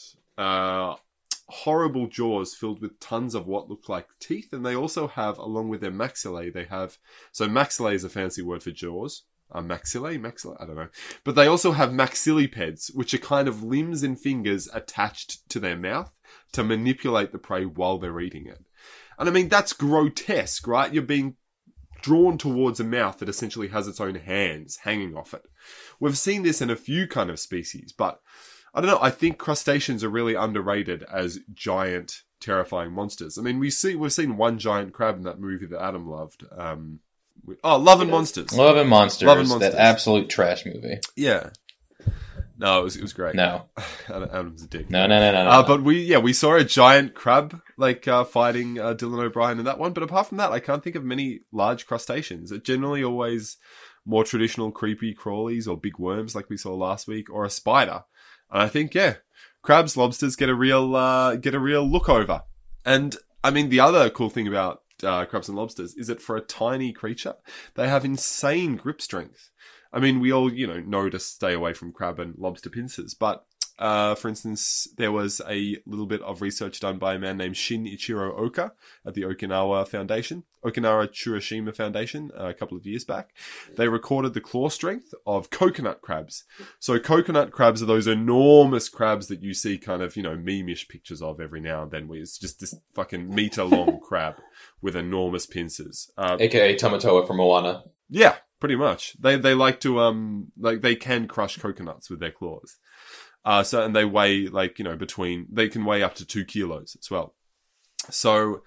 horrible jaws filled with tons of what look like teeth, and they also have, along with their maxillae, maxillae is a fancy word for jaws. Maxillae, I don't know. But they also have maxillipeds, which are kind of limbs and fingers attached to their mouth to manipulate the prey while they're eating it. And I mean, that's grotesque, right? You're being drawn towards a mouth that essentially has its own hands hanging off it. We've seen this in a few kind of species, but I don't know, I think crustaceans are really underrated as giant, terrifying monsters. I mean, we've seen one giant crab in that movie that Adam loved. Love and Monsters. Love and Monsters. That absolute trash movie. Yeah. No, it was great. No. Adam's a dick. No. But we saw a giant crab, fighting Dylan O'Brien in that one. But apart from that, I can't think of many large crustaceans. It generally always more traditional creepy crawlies or big worms like we saw last week, or a spider. And I think, crabs, lobsters get a real look over. And I mean, the other cool thing about crabs and lobsters is that for a tiny creature, they have insane grip strength. I mean, we all, know to stay away from crab and lobster pincers, but for instance, there was a little bit of research done by a man named Shinichiro Oka at the Okinawa Tsurashima Foundation a couple of years back. They recorded the claw strength of coconut crabs. So coconut crabs are those enormous crabs that you see kind of, meme-ish pictures of every now and then, where it's just this fucking meter-long crab with enormous pincers. AKA Tamatoa from Moana. Yeah, pretty much. They like to, they can crush coconuts with their claws. And they weigh they can weigh up to 2 kilos as well. So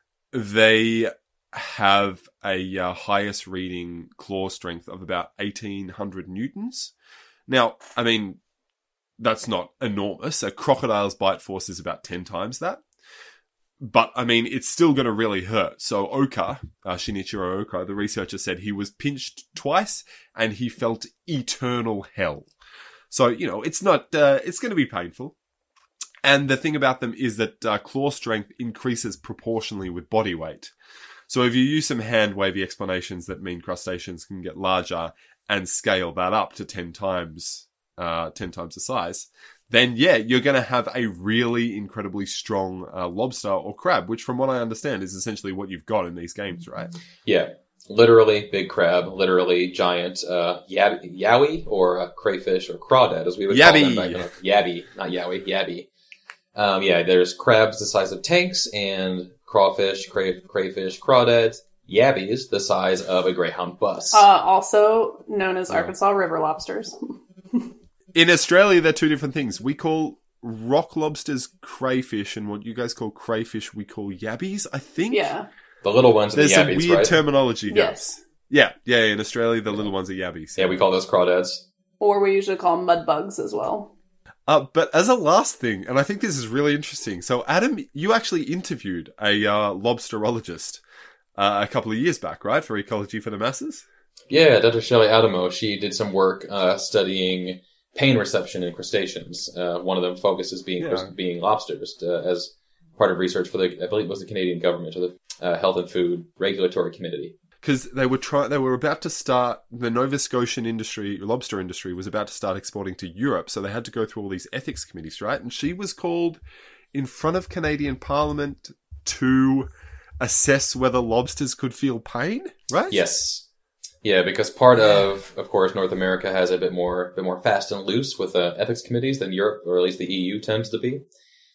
they have a highest reading claw strength of about 1,800 newtons. Now, I mean, that's not enormous. A crocodile's bite force is about 10 times that. But, I mean, it's still going to really hurt. So Oka, Shinichiro Oka, the researcher said he was pinched twice and he felt eternal hell. So, you know, it's not, it's going to be painful. And the thing about them is that claw strength increases proportionally with body weight. So if you use some hand-wavy explanations that mean crustaceans can get larger and scale that up to 10 times the size, then yeah, you're going to have a really incredibly strong lobster or crab, which from what I understand is essentially what you've got in these games, right? Yeah. Literally big crab, literally giant yowie or crayfish or crawdad, as we would call them back then. Yabby, not yowie, yabby. Yeah, there's crabs the size of tanks and crawfish, crayfish, crawdads, yabbies the size of a Greyhound bus. Also known as Arkansas River lobsters. In Australia, they're two different things. We call rock lobsters crayfish, and what you guys call crayfish, we call yabbies, I think. Yeah. The little ones are the yabbies, right? There's some weird terminology. Yes. Yeah, in Australia, the little ones are yabbies. Yeah, we call those crawdads. Or we usually call them mud bugs as well. But as a last thing, and I think this is really interesting. So, Adam, you actually interviewed a lobsterologist a couple of years back, right? For Ecology for the Masses? Yeah, Dr. Shelley Adamo. She did some work studying pain reception in crustaceans. One of them focuses being lobsters as part of research for I believe it was the Canadian government or the Health and Food Regulatory Committee. Because they were about to start, the Nova Scotian lobster industry was about to start exporting to Europe, so they had to go through all these ethics committees, right? And she was called in front of Canadian Parliament to assess whether lobsters could feel pain, right? Yes. Yeah, because part of course, North America has a bit more fast and loose with ethics committees than Europe, or at least the EU tends to be.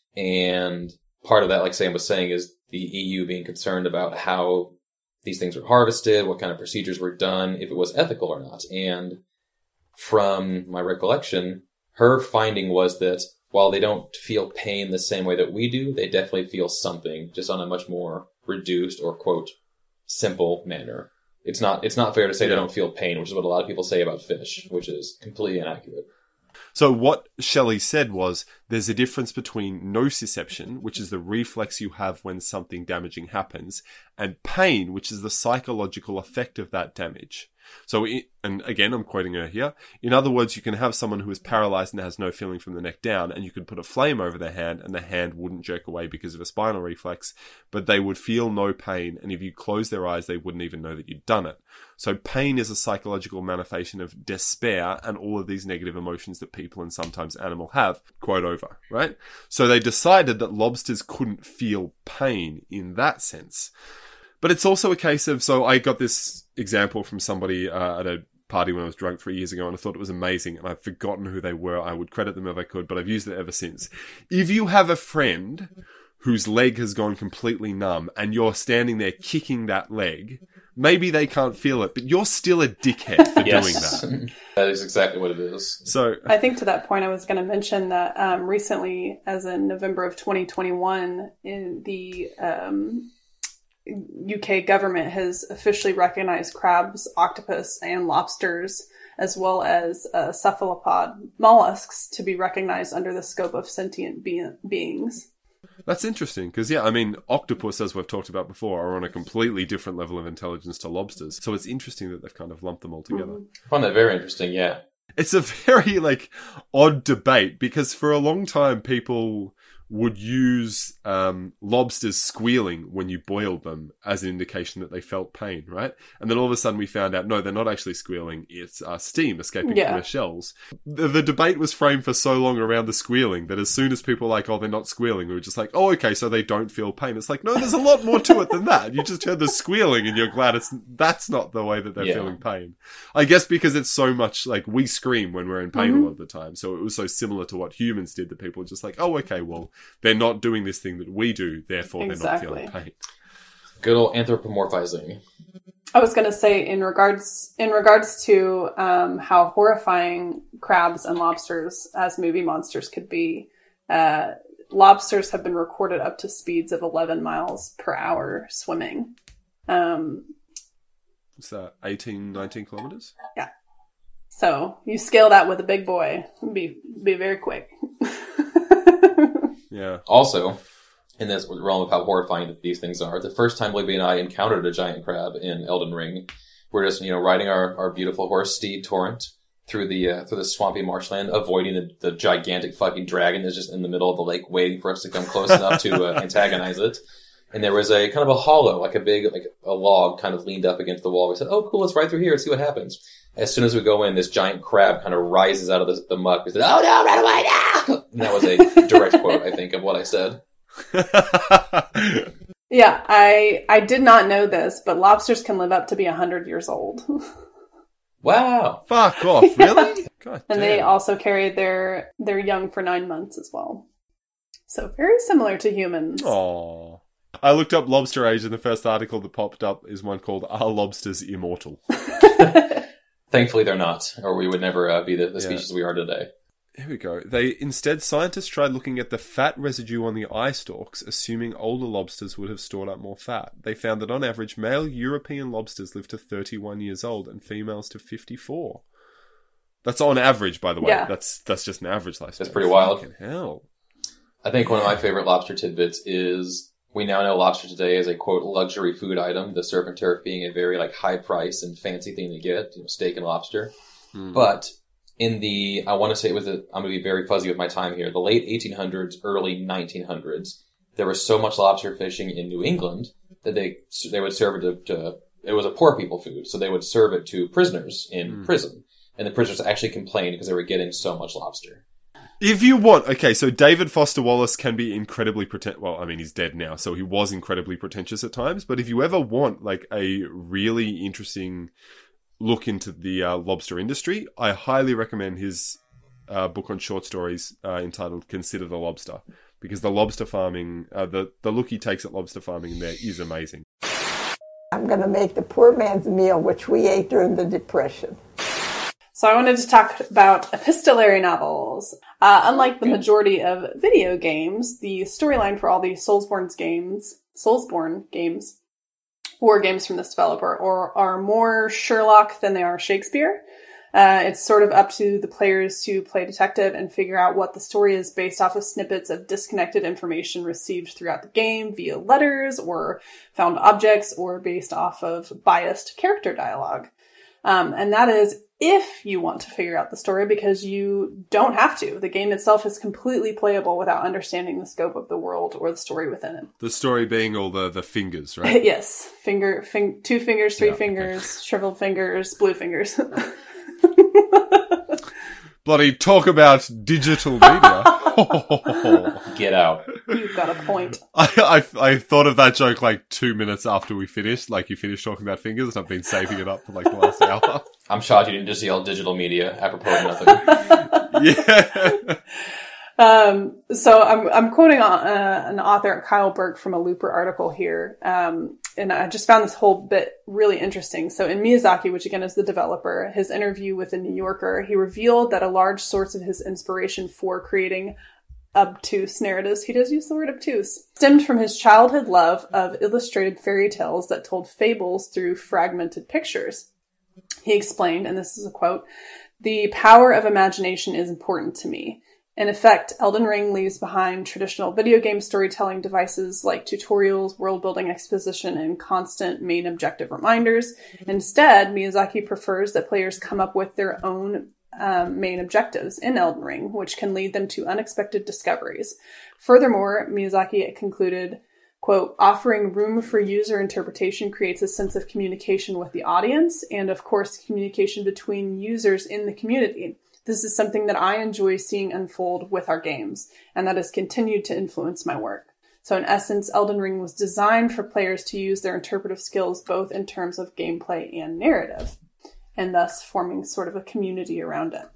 And part of that, like Sam was saying, is the EU being concerned about how these things were harvested, what kind of procedures were done, if it was ethical or not. And from my recollection, her finding was that while they don't feel pain the same way that we do, they definitely feel something, just on a much more reduced or, quote, simple manner. It's not fair to say they don't feel pain, which is what a lot of people say about fish, which is completely inaccurate. So what Shelley said was there's a difference between nociception, which is the reflex you have when something damaging happens, and pain, which is the psychological effect of that damage. So, and again, I'm quoting her here. In other words, you can have someone who is paralyzed and has no feeling from the neck down, and you could put a flame over their hand, and the hand wouldn't jerk away because of a spinal reflex, but they would feel no pain, and if you close their eyes, they wouldn't even know that you'd done it. So pain is a psychological manifestation of despair and all of these negative emotions that people and sometimes animal have. Quote over, right? So they decided that lobsters couldn't feel pain in that sense. But it's also a case of, so I got this example from somebody at a party when I was drunk 3 years ago, and I thought it was amazing, and I've forgotten who they were. I would credit them if I could, but I've used it ever since. If you have a friend whose leg has gone completely numb, and you're standing there kicking that leg, maybe they can't feel it, but you're still a dickhead for doing that. That is exactly what it is. So I think to that point, I was going to mention that recently, as in November of 2021, in the UK government has officially recognized crabs, octopus, and lobsters, as well as cephalopod mollusks, to be recognized under the scope of sentient beings. That's interesting, because, yeah, I mean, octopus, as we've talked about before, are on a completely different level of intelligence to lobsters. So it's interesting that they've kind of lumped them all together. I find that very interesting, yeah. It's a very, odd debate, because for a long time, people would use lobsters squealing when you boiled them as an indication that they felt pain, right? And then all of a sudden we found out, no, they're not actually squealing. It's steam escaping from their shells. The debate was framed for so long around the squealing that as soon as people were like, oh, they're not squealing, we were just like, oh, okay, so they don't feel pain. It's like, no, there's a lot more to it than that. You just heard the squealing and you're glad that's not the way that they're feeling pain. I guess because it's so much we scream when we're in pain a lot of the time. So it was so similar to what humans did that people were just like, oh, okay, well, they're not doing this thing that we do, therefore they're not feeling pain. Good old anthropomorphizing. I was going to say, in regards to how horrifying crabs and lobsters as movie monsters could be, lobsters have been recorded up to speeds of 11 miles per hour swimming. What's that, 18, 19 kilometers? Yeah. So you scale that with a big boy, be very quick. Yeah. Also, in this realm of how horrifying these things are. The first time Libby and I encountered a giant crab in Elden Ring, we're just, riding our beautiful horse steed Torrent through the swampy marshland, avoiding the gigantic fucking dragon that's just in the middle of the lake waiting for us to come close enough to antagonize it. And there was a kind of a hollow, like a log kind of leaned up against the wall. We said, oh cool, let's ride through here and see what happens. As soon as we go in, this giant crab kind of rises out of the muck. We said, oh no, run away now! And that was a direct quote, I think, of what I said. Yeah, I did not know this, but lobsters can live up to be 100 years old. Wow. Fuck off, really? God and damn. they also carry their young for 9 months as well. So very similar to humans. Aww. I looked up lobster age, and the first article that popped up is one called "Are Lobsters Immortal?" Thankfully they're not, or we would never be the species we are today. Here we go. Scientists tried looking at the fat residue on the eye stalks, assuming older lobsters would have stored up more fat. They found that on average, male European lobsters live to 31 years old and females to 54. That's on average, by the way. Yeah. That's just an average lifespan. That's pretty wild. Fucking hell. I think one of my favorite lobster tidbits is we now know lobster today is a, quote, luxury food item, the surf and turf being a very high price and fancy thing to get, steak and lobster. But in I want to say I'm going to be very fuzzy with my time here, the late 1800s, early 1900s, there was so much lobster fishing in New England that they would serve it to it was a poor people food, so they would serve it to prisoners in prison. And the prisoners actually complained because they were getting so much lobster. If you want, okay, so David Foster Wallace can be incredibly he's dead now, so he was incredibly pretentious at times, but if you ever want, a really interesting look into the lobster industry, I highly recommend his book on short stories entitled Consider the Lobster, because the lobster farming, the look he takes at lobster farming in there is amazing. I'm going to make the poor man's meal, which we ate during the Depression. So I wanted to talk about epistolary novels. Unlike the majority of video games, the storyline for all the Soulsborne games, or games from this developer, are more Sherlock than they are Shakespeare. It's sort of up to the players to play detective and figure out what the story is based off of snippets of disconnected information received throughout the game via letters or found objects, or based off of biased character dialogue. And that is if you want to figure out the story, because you don't have to. The game itself is completely playable without understanding the scope of the world or the story within it. The story being all the fingers, right? Yes. 2 fingers, 3 fingers, shriveled fingers, blue fingers. Bloody talk about digital media. Get out. You've got a point. I thought of that joke 2 minutes after we finished. You finished talking about fingers, and I've been saving it up for the last hour. I'm shocked you didn't just yell digital media apropos of nothing. Yeah. So I'm quoting an author, Kyle Burke, from a Looper article here. And I just found this whole bit really interesting. So in Miyazaki, which again is the developer, his interview with the New Yorker, he revealed that a large source of his inspiration for creating obtuse narratives, he does use the word obtuse, stemmed from his childhood love of illustrated fairy tales that told fables through fragmented pictures. He explained, and this is a quote, "The power of imagination is important to me. In effect, Elden Ring leaves behind traditional video game storytelling devices like tutorials, world-building exposition, and constant main objective reminders. Instead, Miyazaki prefers that players come up with their own main objectives in Elden Ring, which can lead them to unexpected discoveries. Furthermore," Miyazaki concluded, quote, "offering room for user interpretation creates a sense of communication with the audience and, of course, communication between users in the community. This is something that I enjoy seeing unfold with our games, and that has continued to influence my work. So in essence, Elden Ring was designed for players to use their interpretive skills both in terms of gameplay and narrative, and thus forming sort of a community around it."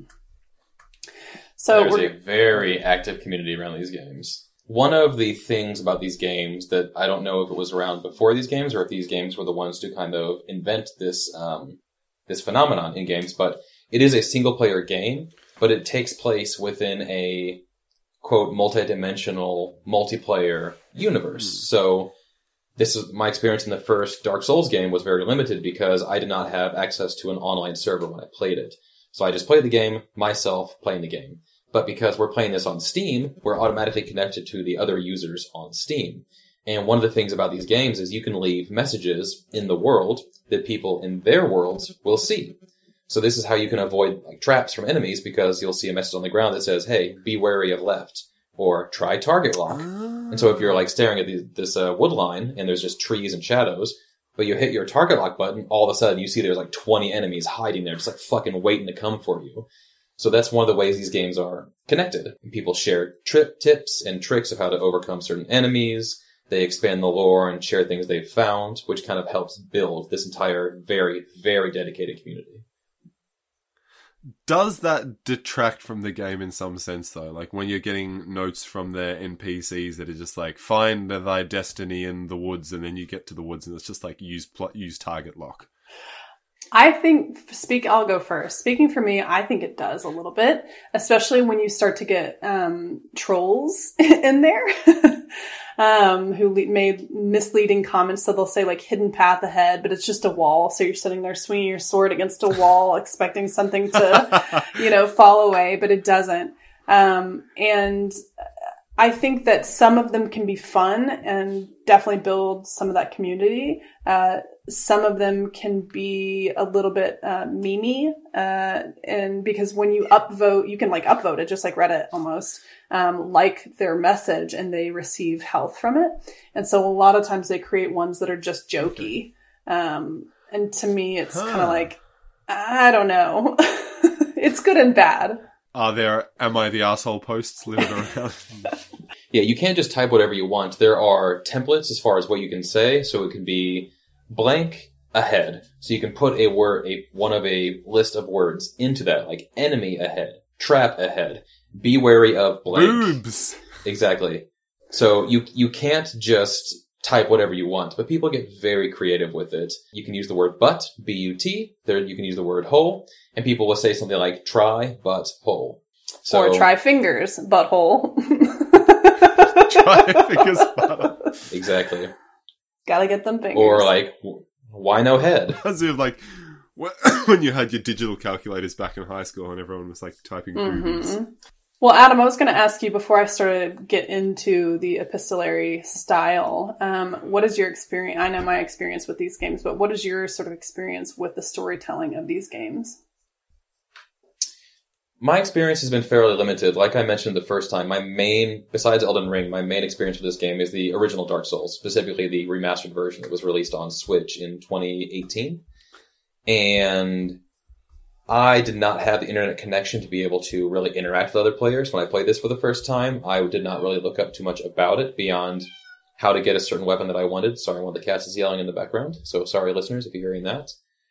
So there's a very active community around these games. One of the things about these games that I don't know if it was around before these games or if these games were the ones to kind of invent this this phenomenon in games, but it is a single-player game, but it takes place within a, quote, multi-dimensional, multiplayer universe. So this is my experience in the first Dark Souls game was very limited because I did not have access to an online server when I played it. So I just played the game myself, playing the game. But because we're playing this on Steam, we're automatically connected to the other users on Steam. And one of the things about these games is you can leave messages in the world that people in their worlds will see. So this is how you can avoid like traps from enemies, because you'll see a message on the ground that says, hey, be wary of left, or try target lock. And so if you're like staring at this wood line and there's just trees and shadows, but you hit your target lock button, all of a sudden you see there's like 20 enemies hiding there, just like fucking waiting to come for you. So that's one of the ways these games are connected. People share tips and tricks of how to overcome certain enemies. They expand the lore and share things they've found, which kind of helps build this entire very, very dedicated community. Does that detract from the game in some sense, though? Like when you're getting notes from their NPCs that are just like, find thy destiny in the woods, and then you get to the woods and it's just like, use target lock. I think, I'll go first. Speaking for me, I think it does a little bit, especially when you start to get trolls in there who made misleading comments. So they'll say like hidden path ahead, but it's just a wall. So you're sitting there swinging your sword against a wall, expecting something to, fall away, but it doesn't. And I think that some of them can be fun and definitely build some of that community. Some of them can be a little bit memey, and because when you upvote, you can like upvote it just like Reddit almost, like their message, and they receive health from it. And so a lot of times they create ones that are just jokey. And to me, it's kind of like, I don't know. It's good and bad. Are there am I the asshole posts living around? Yeah, you can't just type whatever you want. There are templates as far as what you can say, so it can be blank ahead. So you can put one of a list of words into that, like enemy ahead, trap ahead, be wary of blank. Boobs. Exactly. So you can't just type whatever you want, but people get very creative with it. You can use the word butt, B-U-T. There you can use the word hole, and people will say something like try, butt, hole. So, or try fingers, butthole. Try fingers, butthole. Exactly. Gotta get them fingers. Or like, why no head? As if like, when you had your digital calculators back in high school and everyone was like typing boobies. Well, Adam, I was going to ask you before I started to get into the epistolary style, what is your experience? I know my experience with these games, but what is your sort of experience with the storytelling of these games? My experience has been fairly limited. Like I mentioned the first time, besides Elden Ring, my main experience with this game is the original Dark Souls, specifically the remastered version that was released on Switch in 2018. And I did not have the internet connection to be able to really interact with other players. When I played this for the first time, I did not really look up too much about it beyond how to get a certain weapon that I wanted. Sorry, one of the cats is yelling in the background, so sorry listeners if you're hearing that.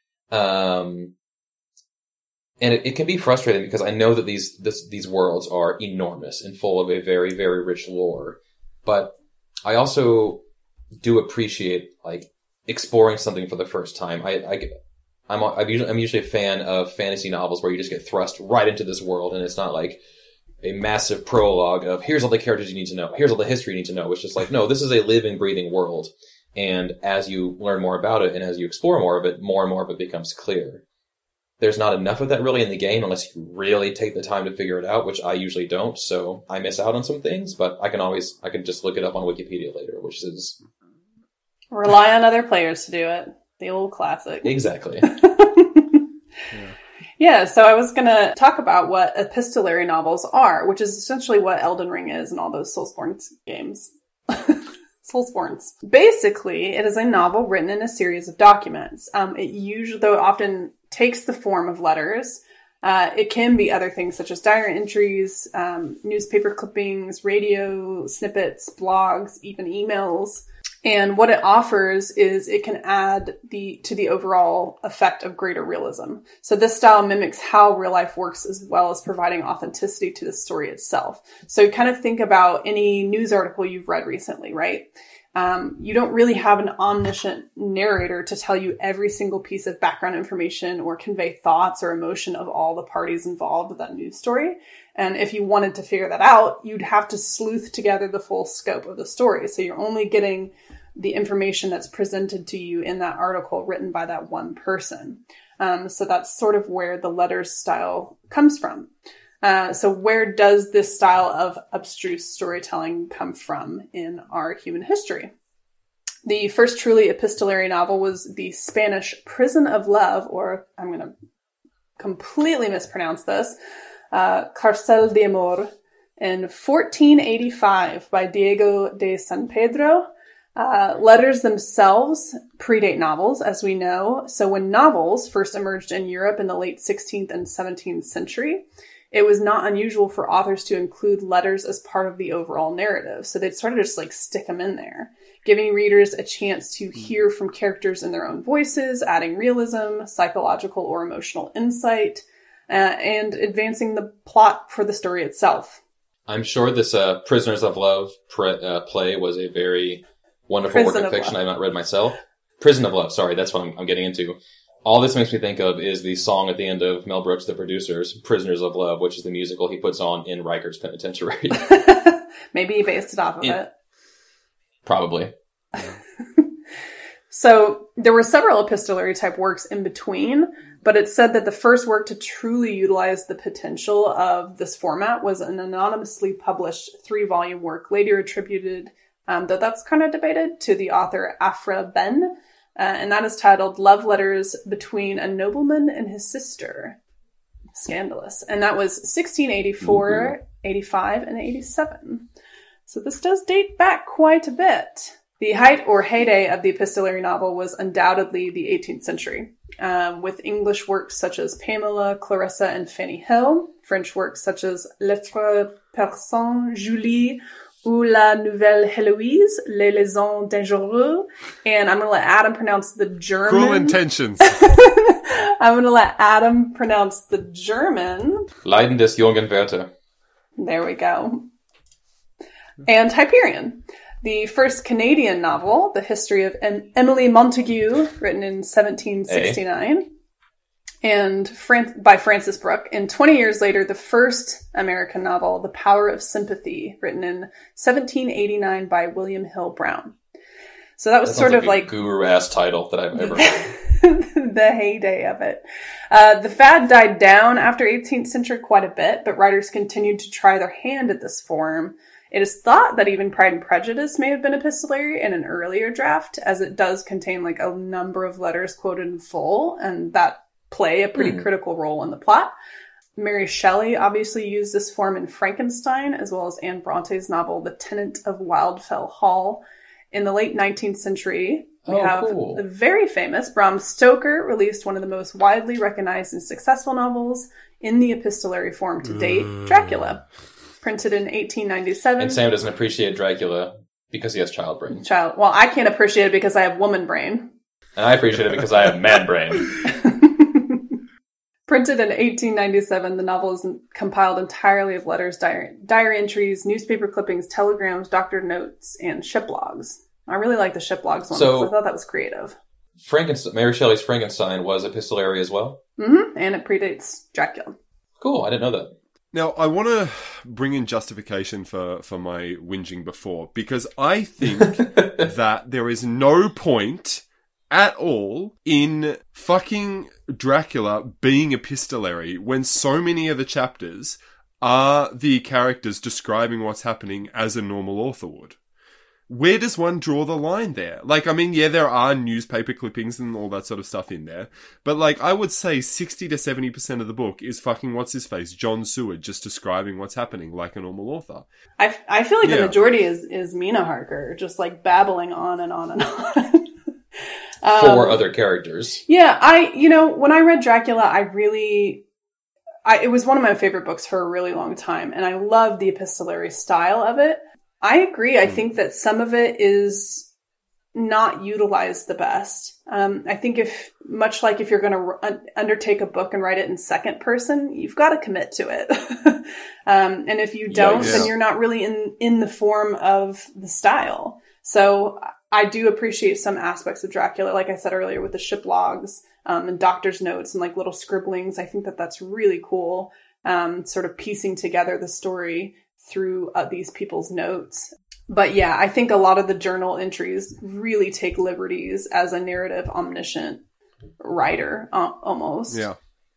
And it can be frustrating because I know that these worlds are enormous and full of a very, very rich lore. But I also do appreciate like exploring something for the first time. I'm usually a fan of fantasy novels where you just get thrust right into this world, and it's not like a massive prologue of here's all the characters you need to know, here's all the history you need to know. It's just like, no, this is a living, breathing world. And as you learn more about it and as you explore more of it, more and more of it becomes clear. There's not enough of that really in the game unless you really take the time to figure it out, which I usually don't, so I miss out on some things, but I can just look it up on Wikipedia later, which is... Rely on other players to do it. The old classic. Exactly. Yeah, so I was going to talk about what epistolary novels are, which is essentially what Elden Ring is and all those Soulsborne games. Soulsborns. Basically, it is a novel written in a series of documents. It usually, though it often takes the form of letters, it can be other things such as diary entries, newspaper clippings, radio snippets, blogs, even emails. And what it offers is it can add to the overall effect of greater realism. So this style mimics how real life works as well as providing authenticity to the story itself. So you kind of think about any news article you've read recently, right? You don't really have an omniscient narrator to tell you every single piece of background information or convey thoughts or emotion of all the parties involved with that news story. And if you wanted to figure that out, you'd have to sleuth together the full scope of the story. So you're only getting the information that's presented to you in that article written by that one person. So that's sort of where the letters style comes from. So where does this style of abstruse storytelling come from in our human history? The first truly epistolary novel was the Spanish Prison of Love, or I'm going to completely mispronounce this, Cárcel de Amor, in 1485 by Diego de San Pedro. Letters themselves predate novels, as we know. So when novels first emerged in Europe in the late 16th and 17th century, it was not unusual for authors to include letters as part of the overall narrative. So they'd sort of just like stick them in there, giving readers a chance to hear from characters in their own voices, adding realism, psychological or emotional insight, and advancing the plot for the story itself. I'm sure this Prisoners of Love play was a very wonderful work of fiction I have not read myself. Prison of Love, sorry, that's what I'm getting into. All this makes me think of is the song at the end of Mel Brooks' The Producers, Prisoners of Love, which is the musical he puts on in Rikers Penitentiary. Maybe he based it off of it. Probably. So there were several epistolary type works in between, but it's said that the first work to truly utilize the potential of this format was an anonymously published 3-volume work later attributed, though that's kind of debated, to the author Afra Ben. And that is titled Love Letters Between a Nobleman and His Sister. Scandalous. And that was 1684, 85, and 87. So this does date back quite a bit. The height or heyday of the epistolary novel was undoubtedly the 18th century, with English works such as Pamela, Clarissa, and Fanny Hill, French works such as Lettres persantes, Julie, ou La Nouvelle Héloïse, Les Liaisons Dangereuses, and I'm going to let Adam pronounce the German. Cruel Intentions. I'm going to let Adam pronounce the German. Leiden des jungen Werther. There we go. And Hyperion, the first Canadian novel, the history of Emily Montagu, written in 1769. And by Frances Brooke. And 20 years later, the first American novel, The Power of Sympathy, written in 1789 by William Hill Brown. So that was sort of like guru-ass title that I've ever heard. The heyday of it. The fad died down after 18th century quite a bit, but writers continued to try their hand at this form. It is thought that even Pride and Prejudice may have been epistolary in an earlier draft, as it does contain like a number of letters quoted in full, and that play a pretty critical role in the plot. Mary Shelley obviously used this form in Frankenstein, as well as Anne Bronte's novel The Tenant of Wildfell Hall. In the late 19th century, we have the very famous Bram Stoker released one of the most widely recognized and successful novels in the epistolary form to date, Dracula. Printed in 1897. And Sam doesn't appreciate Dracula because he has child brain. Well, I can't appreciate it because I have woman brain. And I appreciate it because I have man brain. Printed in 1897, the novel is compiled entirely of letters, diary entries, newspaper clippings, telegrams, doctored notes, and shiplogs. I really like the shiplogs one because I thought that was creative. Mary Shelley's Frankenstein was epistolary as well? Mm-hmm. And it predates Dracula. Cool, I didn't know that. Now, I want to bring in justification for my whinging before, because I think that there is no point at all in fucking Dracula being epistolary when so many of the chapters are the characters describing what's happening as a normal author would. Where does one draw the line there? Like, I mean, yeah, there are newspaper clippings and all that sort of stuff in there. But, like, I would say 60 to 70% of the book is fucking what's-his-face, John Seward, just describing what's happening like a normal author. I feel like the majority is Mina Harker, just, like, babbling on and on and on. For other characters. Yeah, when I read Dracula, it was one of my favorite books for a really long time, and I loved the epistolary style of it. I agree. I think that some of it is not utilized the best. I think if you're going to undertake a book and write it in second person, you've got to commit to it. And if you don't, then you're not really in the form of the style. So I do appreciate some aspects of Dracula, like I said earlier, with the shiplogs and doctor's notes and like little scribblings. I think that that's really cool, sort of piecing together the story through these people's notes. But yeah, I think a lot of the journal entries really take liberties as a narrative omniscient writer, almost. Yeah.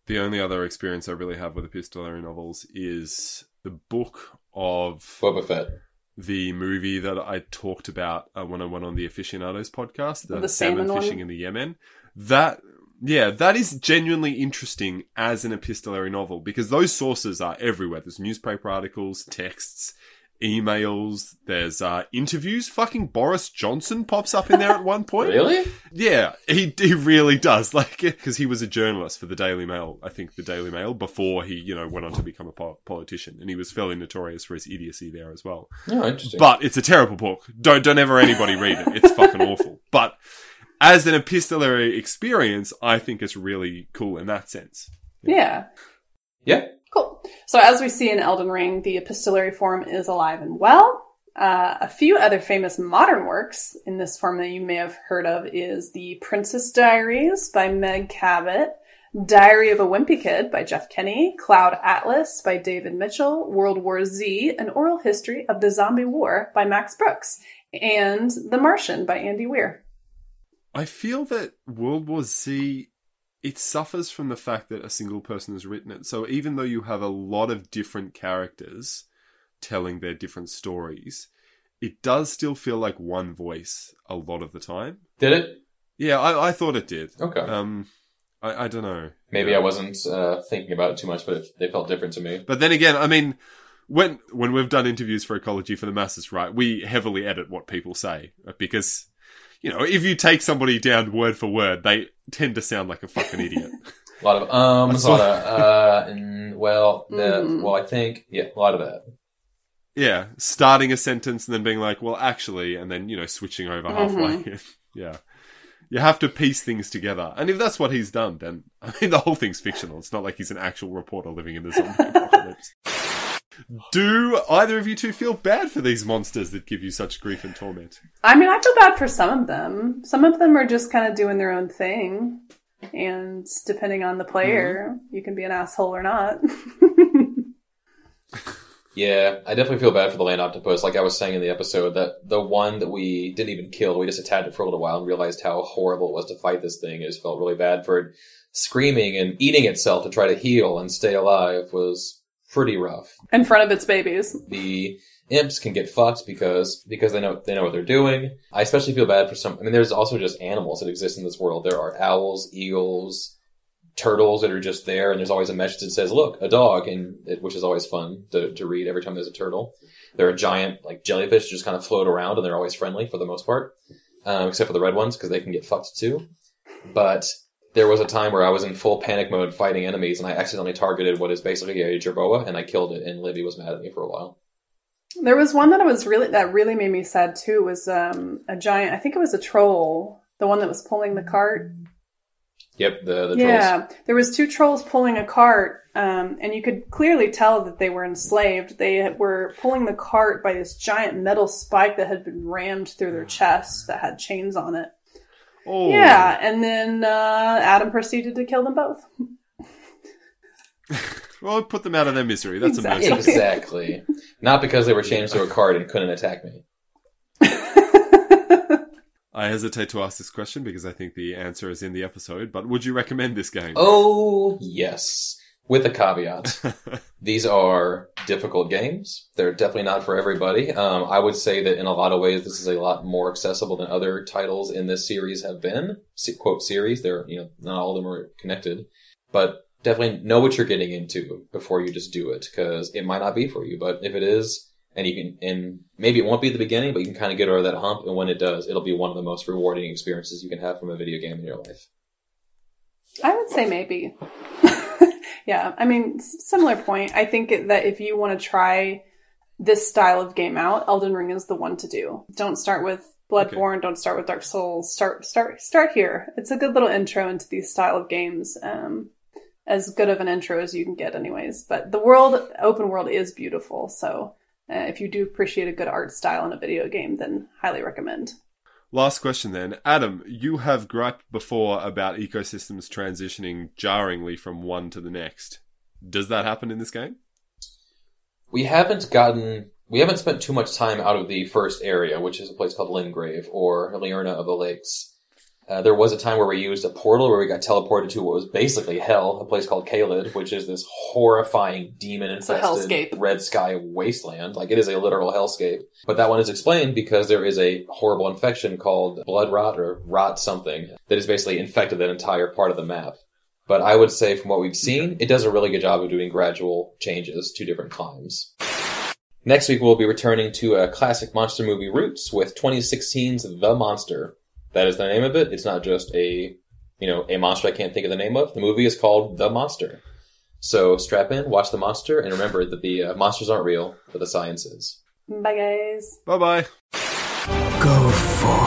The only other experience I really have with epistolary novels is the book of Boba Fett. The movie that I talked about when I went on the Aficionados podcast, The salmon salmon fishing one? in the Yemen. That is genuinely interesting as an epistolary novel because those sources are everywhere. There's newspaper articles, texts, emails, there's interviews. Fucking Boris Johnson pops up in there at one point. Really? Yeah, he really does. Like, because he was a journalist for the Daily Mail, I think the Daily Mail, before he, went on to become a politician. And he was fairly notorious for his idiocy there as well. Oh, interesting. But it's a terrible book. Don't ever anybody read it. It's fucking awful. But as an epistolary experience, I think it's really cool in that sense. Yeah. Yeah. Cool. So as we see in Elden Ring, the epistolary form is alive and well. A few other famous modern works in this form that you may have heard of is The Princess Diaries by Meg Cabot, Diary of a Wimpy Kid by Jeff Kinney, Cloud Atlas by David Mitchell, World War Z, An Oral History of the Zombie War by Max Brooks, and The Martian by Andy Weir. I feel that World War Z, it suffers from the fact that a single person has written it. So even though you have a lot of different characters telling their different stories, it does still feel like one voice a lot of the time. Did it? Yeah, I thought it did. Okay. I don't know. Maybe I wasn't thinking about it too much, but they felt different to me. But then again, I mean, when we've done interviews for Ecology for the Masses, right, we heavily edit what people say because, if you take somebody down word for word, they tend to sound like a fucking idiot. A lot of a lot of, I think, a lot of that. Yeah, starting a sentence and then being like, well, actually, and then, switching over halfway. Yeah. You have to piece things together. And if that's what he's done, then, I mean, the whole thing's fictional. It's not like he's an actual reporter living in the zombie apocalypse. Do either of you two feel bad for these monsters that give you such grief and torment? I mean, I feel bad for some of them. Some of them are just kind of doing their own thing. And depending on the player, you can be an asshole or not. Yeah, I definitely feel bad for the land octopus. Like I was saying in the episode, that the one that we didn't even kill, we just attacked it for a little while and realized how horrible it was to fight this thing. It just felt really bad for it screaming and eating itself to try to heal and stay alive was pretty rough. In front of its babies. The imps can get fucked because they know what they're doing. I especially feel bad for some. I mean, there's also just animals that exist in this world. There are owls, eagles, turtles that are just there, and there's always a message that says, "Look, a dog," which is always fun to read every time there's a turtle. There are giant jellyfish that just kind of float around, and they're always friendly for the most part, except for the red ones because they can get fucked too. But there was a time where I was in full panic mode fighting enemies, and I accidentally targeted what is basically a jerboa, and I killed it, and Libby was mad at me for a while. There was one that really made me sad too. Was a giant. I think it was a troll, the one that was pulling the cart. Yep, the trolls. Yeah, there was 2 trolls pulling a cart, and you could clearly tell that they were enslaved. They were pulling the cart by this giant metal spike that had been rammed through their chest that had chains on it. Oh. Yeah, and then Adam proceeded to kill them both. Well, put them out of their misery. That's Exactly. a mercy. Exactly. Not because they were chained to a cart and couldn't attack me. I hesitate to ask this question because I think the answer is in the episode, but would you recommend this game? Oh, yes. With a caveat. These are difficult games. They're definitely not for everybody. I would say that in a lot of ways, this is a lot more accessible than other titles in this series have been. Quote series. They're, not all of them are connected, but definitely know what you're getting into before you just do it, because it might not be for you, but if it is, and maybe it won't be at the beginning, but you can kind of get over that hump, and when it does, it'll be one of the most rewarding experiences you can have from a video game in your life. I would say maybe. Yeah, I mean, similar point. I think that if you want to try this style of game out, Elden Ring is the one to do. Don't start with Bloodborne, okay. Don't start with Dark Souls. Start here. It's a good little intro into these style of games. As good of an intro as you can get anyways. But the open world is beautiful, so if you do appreciate a good art style in a video game, then highly recommend. Last question then. Adam, you have griped before about ecosystems transitioning jarringly from one to the next. Does that happen in this game? We haven't spent too much time out of the first area, which is a place called Limgrave, or Liurna of the Lakes. There was a time where we used a portal where we got teleported to what was basically hell, a place called Caelid, which is this horrifying demon-infested red sky wasteland. Like, it is a literal hellscape. But that one is explained because there is a horrible infection called blood rot or rot something that has basically infected that entire part of the map. But I would say from what we've seen, it does a really good job of doing gradual changes to different climes. Next week, we'll be returning to a classic monster movie roots with 2016's The Monster. That is the name of it. It's not just a monster I can't think of the name of. The movie is called The Monster. So strap in, watch The Monster, and remember that the monsters aren't real, but the science is. Bye, guys. Bye-bye. Go forth.